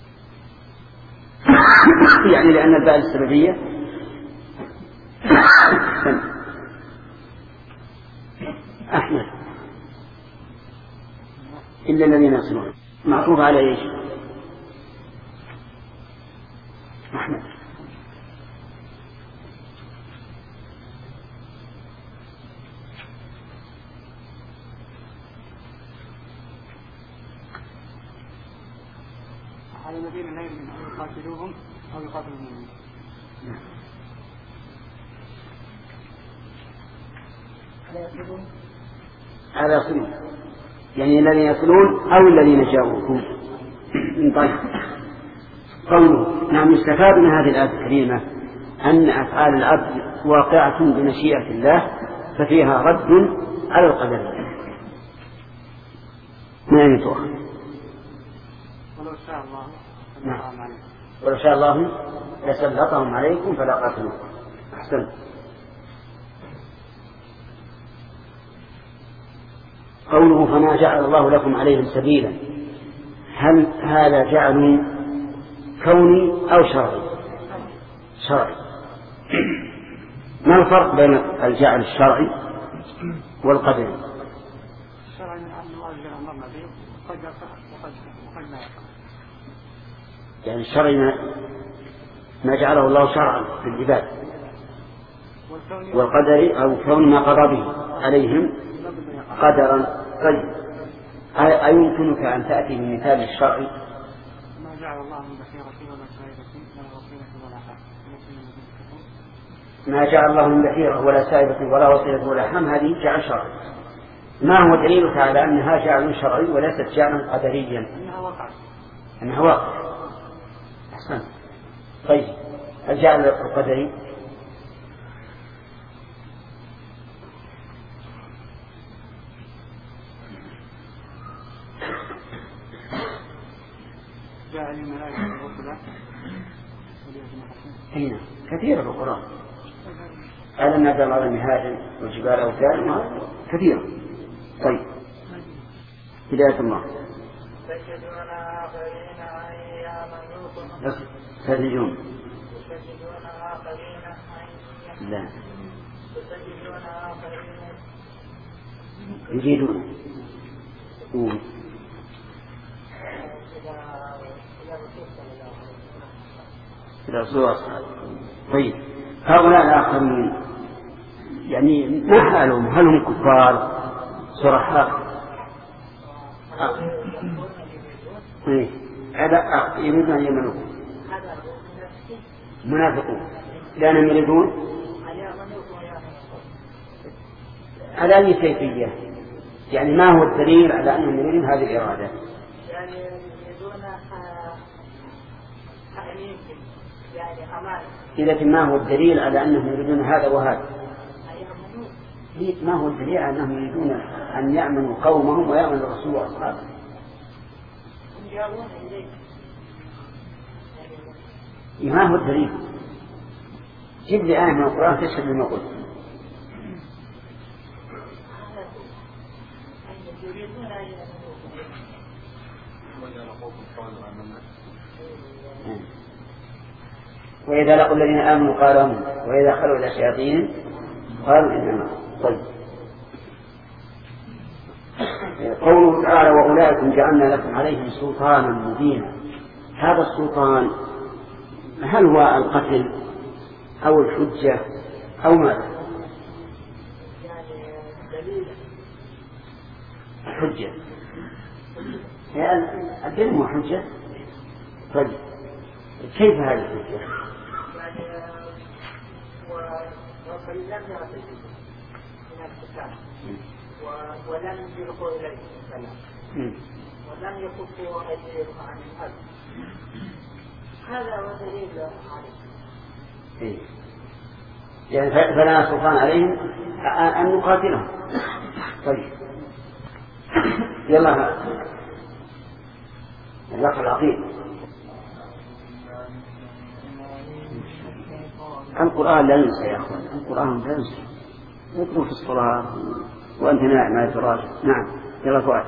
يعني لأن الباء السببية أحمد إلا الذين يصلون معطوف على إيش؟ أحمد على الذين لا يؤمنون أن يقاتلوهم أو يقاتلوا المؤمنين. على يصلون يعني الذين يصلون أو الذين جاءوهم. طيب قوله نعم يستفاد من هذه الآية الكريمة أن أفعال العبد واقعة بمشيئة الله، ففيها رد على القدر. ما يعني تؤخذ؟ ولو شاء الله نعم. ولو شاء الله لسلطهم عليكم فلا قاتلوا. أحسن. قوله فما جعل الله لكم عليهم سبيلا، هل هذا جعل كوني أو شرعي؟ شرعي. ما الفرق بين الجعل الشرعي والقدري؟ الشرعي من أن الله جل أمرنا به قد يصح وقد لا يصح. يعني الشرعي ما جعله الله شرعا في العباد، والقدري أو كون ما قضى به عليهم قدرا. طيب أيمكنك أن تأتي بمثال الشرعي؟ ما جعل الله من بحيرة ولا سائبة ولا وصيلة ولا حام. ما جعل الله من بحيرة ولا سائبة ولا وصيلة ولا حام، هذه جعل شرعي. ما هو دليلك على أنها جعل شرعي وليست جعلا قدريا؟ أنها وقع. أنها واقع. أحسن. طيب الجعل القدري؟ جاء الملائكة والرسل هنا كثيرة في القرآن. ألم نجعل الأرض مهادا والجبال أوتادا، كثيرة. طيب هداية الله. تجدون لا يجيدون الرسول. طيب هؤلاء الآخرين يعني ما حالهم؟ هل هم كفار صرحاء؟ إيه هذا يريدون أن يمنعوا منافقون لأنهم يريدون على أي كيفية؟ يعني ما هو الدليل على أنهم يريدون هذه الإرادة؟ يعني يريدون تأمين يعني أمان. إذا ما هو الدليل على أنهم يريدون هذا وهذا؟ ما هو الدليل على أنهم يريدون أن يأمنوا قومهم ويأمنوا الرسول وأصحابه؟ ما هو الدليل؟ جيب لي آية من القرآن تشهد لما قلت. وإذا لقوا الذين آمنوا قالوا آمنوا وإذا خلوا إلى شياطين قالوا إنما. طيب، قوله تعالى وأولئك جعلنا لكم عليهم سلطانا مبينا. هذا السلطان هل هو القتل أو الحجة أو ماذا؟ الحجة الدين هو حجة. طيب كيف هذه الحجة؟ ولم يلقوا إليه السلام ولم يكفوا أيديهم عن الحد. هذا هو دليل عليه. يعني فلا سلطان عليهم أن نقاتلهم. طيب يلا اللقب العظيم. القرآن لا ينسى يا أخوان، القرآن لا ينسى. يقرأ في الصلاة وأنت نائم ما يتراجع. نعم يلا فؤاد.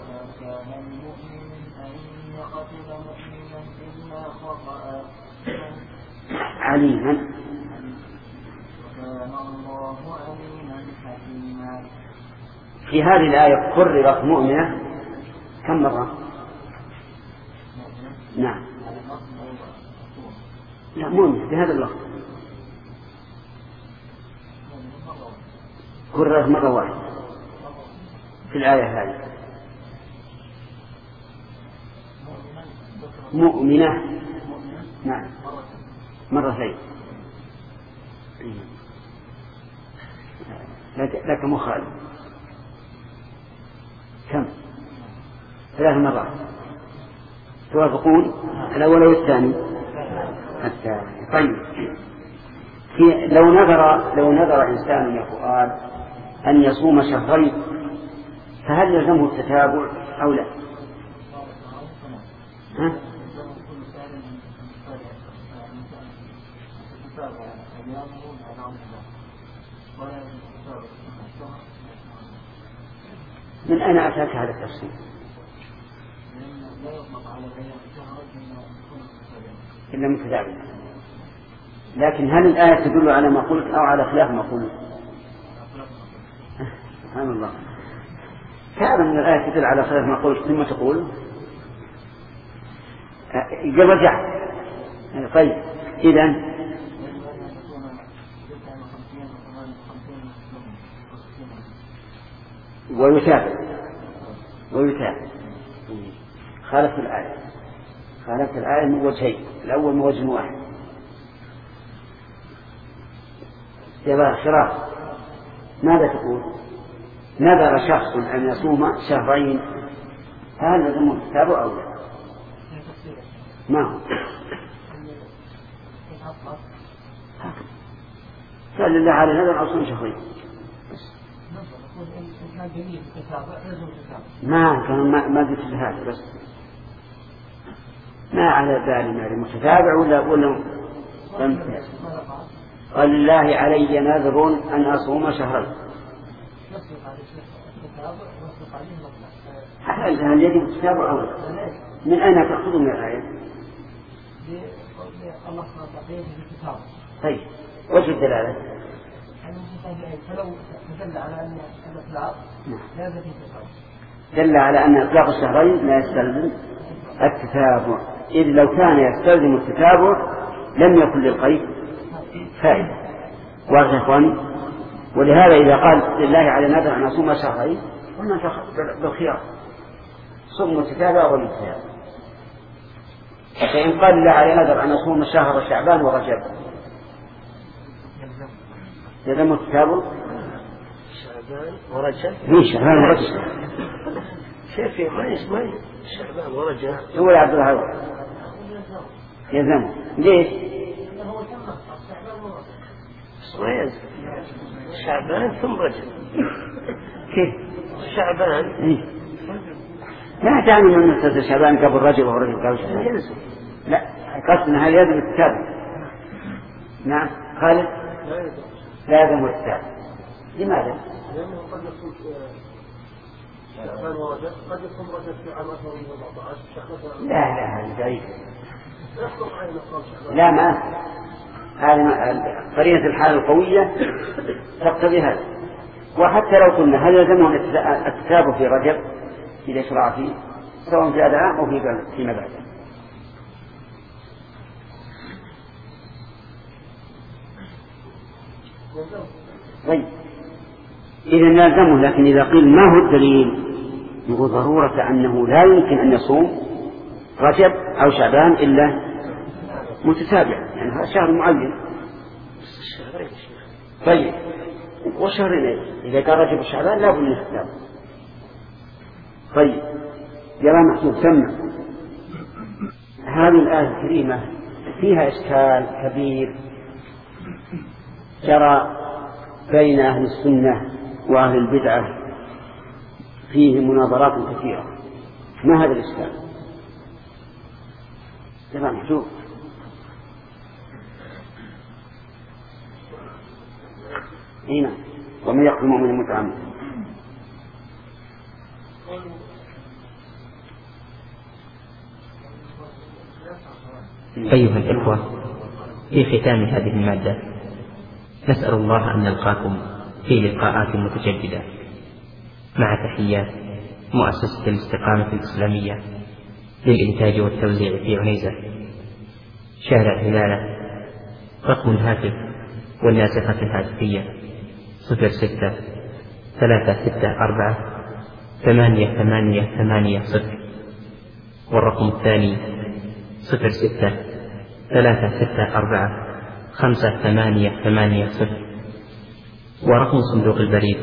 عليما. في هذه الآية قررت مؤمنة كم مرة؟ نعم لا مؤمنة بهذا اللفظ قررت مرة واحدة في الآية هذه. مؤمنة نعم مرتين. لك مخالف كم؟ ثلاث مرات. توافقون الأول والثاني؟ الثاني. طيب في لو نذر لو نذر إنسان يا فؤاد أن يصوم شهرين فهل يلزمه التتابع أو لا؟ ها؟ من أين أتاك هذا التفسير؟ إلا متتابع. لكن هل الآية تدل على ما قلت أو على خلاف ما قلت؟ سبحان الله. تعلم أن الآية تدل على خلاف ما قلت ثم تقول رجع. طيب إذن ويتابع ويتابع خالف الآية خالف الآية من وجهين. الأول من وجه واحد يبقى خلاف. ماذا تقول؟ نذر شخص أن يصوم شهرين هل لازم التتابع أو لا؟ ما هو قال لله على نذر أصوم شهرين ما كان ما ما قلت هذا بس ما على بالي ما المتتابع ولا ولا قال لله علي نذر أن أصوم شهرين. هل يجب التتابع أو لا؟ من أين تأخذ من الآية؟ طيب وش الدلالة؟ فلو دل على أن الإطلاق لا يلزم التتابع. دل على أن إطلاق الشهرين لا يستلزم التتابع، إذ لو كان يستلزم التتابع لم يكن للقيد فائدة. واضح يا إخواني؟ ولهذا إذا قال لله على نذر أن أصوم شهرين قلنا بالخيار صوم التتابع والمتتابع. فإن قال لله على نذر أن أصوم شهر شعبان ورجب يلزم التتابع شعبان ورجب. مين شعبان ورجب؟ كيف ما يسمى شعبان ورجب؟ هو يا عبد الله يلزمه. ليش؟ ما يلزم شعبان ثم رجب. كيف؟ شعبان إيه؟ لا تعني من نصف شعبان قبل رجب ورجب قبل شعبان يلزم. لا قصدنا هل يلزم التتابع. نعم خالد لا يلزم التتابع. لماذا؟ لأنه قد يكون شعبان ورجب قد يكون رجب في عام ألفين وأربعة عشر. لا لا هذا بعيد. يحكم علينا قول شعبان. لا ما هذه قرينة الحالة القوية تقتضي هذا. وحتى لو قلنا هل يلزمه التتابع في رجب إذا شرع فيه سواء في هذا العام أو في فيما بعده. طيب إذا لازمه، لكن إذا قيل ما هو الدليل نقول ضرورة أنه لا يمكن أن يصوم رجب أو شعبان إلا متتابع، يعني هذا شهر معين. طيب وشهرين إذا كان رجب وشعبان لا بد من التتابع. طيب يا محسوب سمع هذه الآية الكريمة فيها إشكال كبير جرى بين أهل السنة وأهل البدعة، فيه مناظرات كثيرة. ما هذا الإشكال؟ يا محسوب هنا ومن يقتل مؤمنا متعمدا. أيها الإخوة، في ختام هذه المادة نسأل الله أن نلقاكم في لقاءات متجددة مع تحيات مؤسسة الاستقامة الإسلامية للإنتاج والتوزيع في عنيزة، شارع هلالة، رقم الهاتف والناسخة الهاتفية صفر ستة ثلاثة ستة أربعة ثمانية ثمانية ثمانية صفر، والرقم الثاني صفر ستة ثلاثة ستة أربعة خمسة ثمانية ثمانية صفر، ورقم صندوق البريد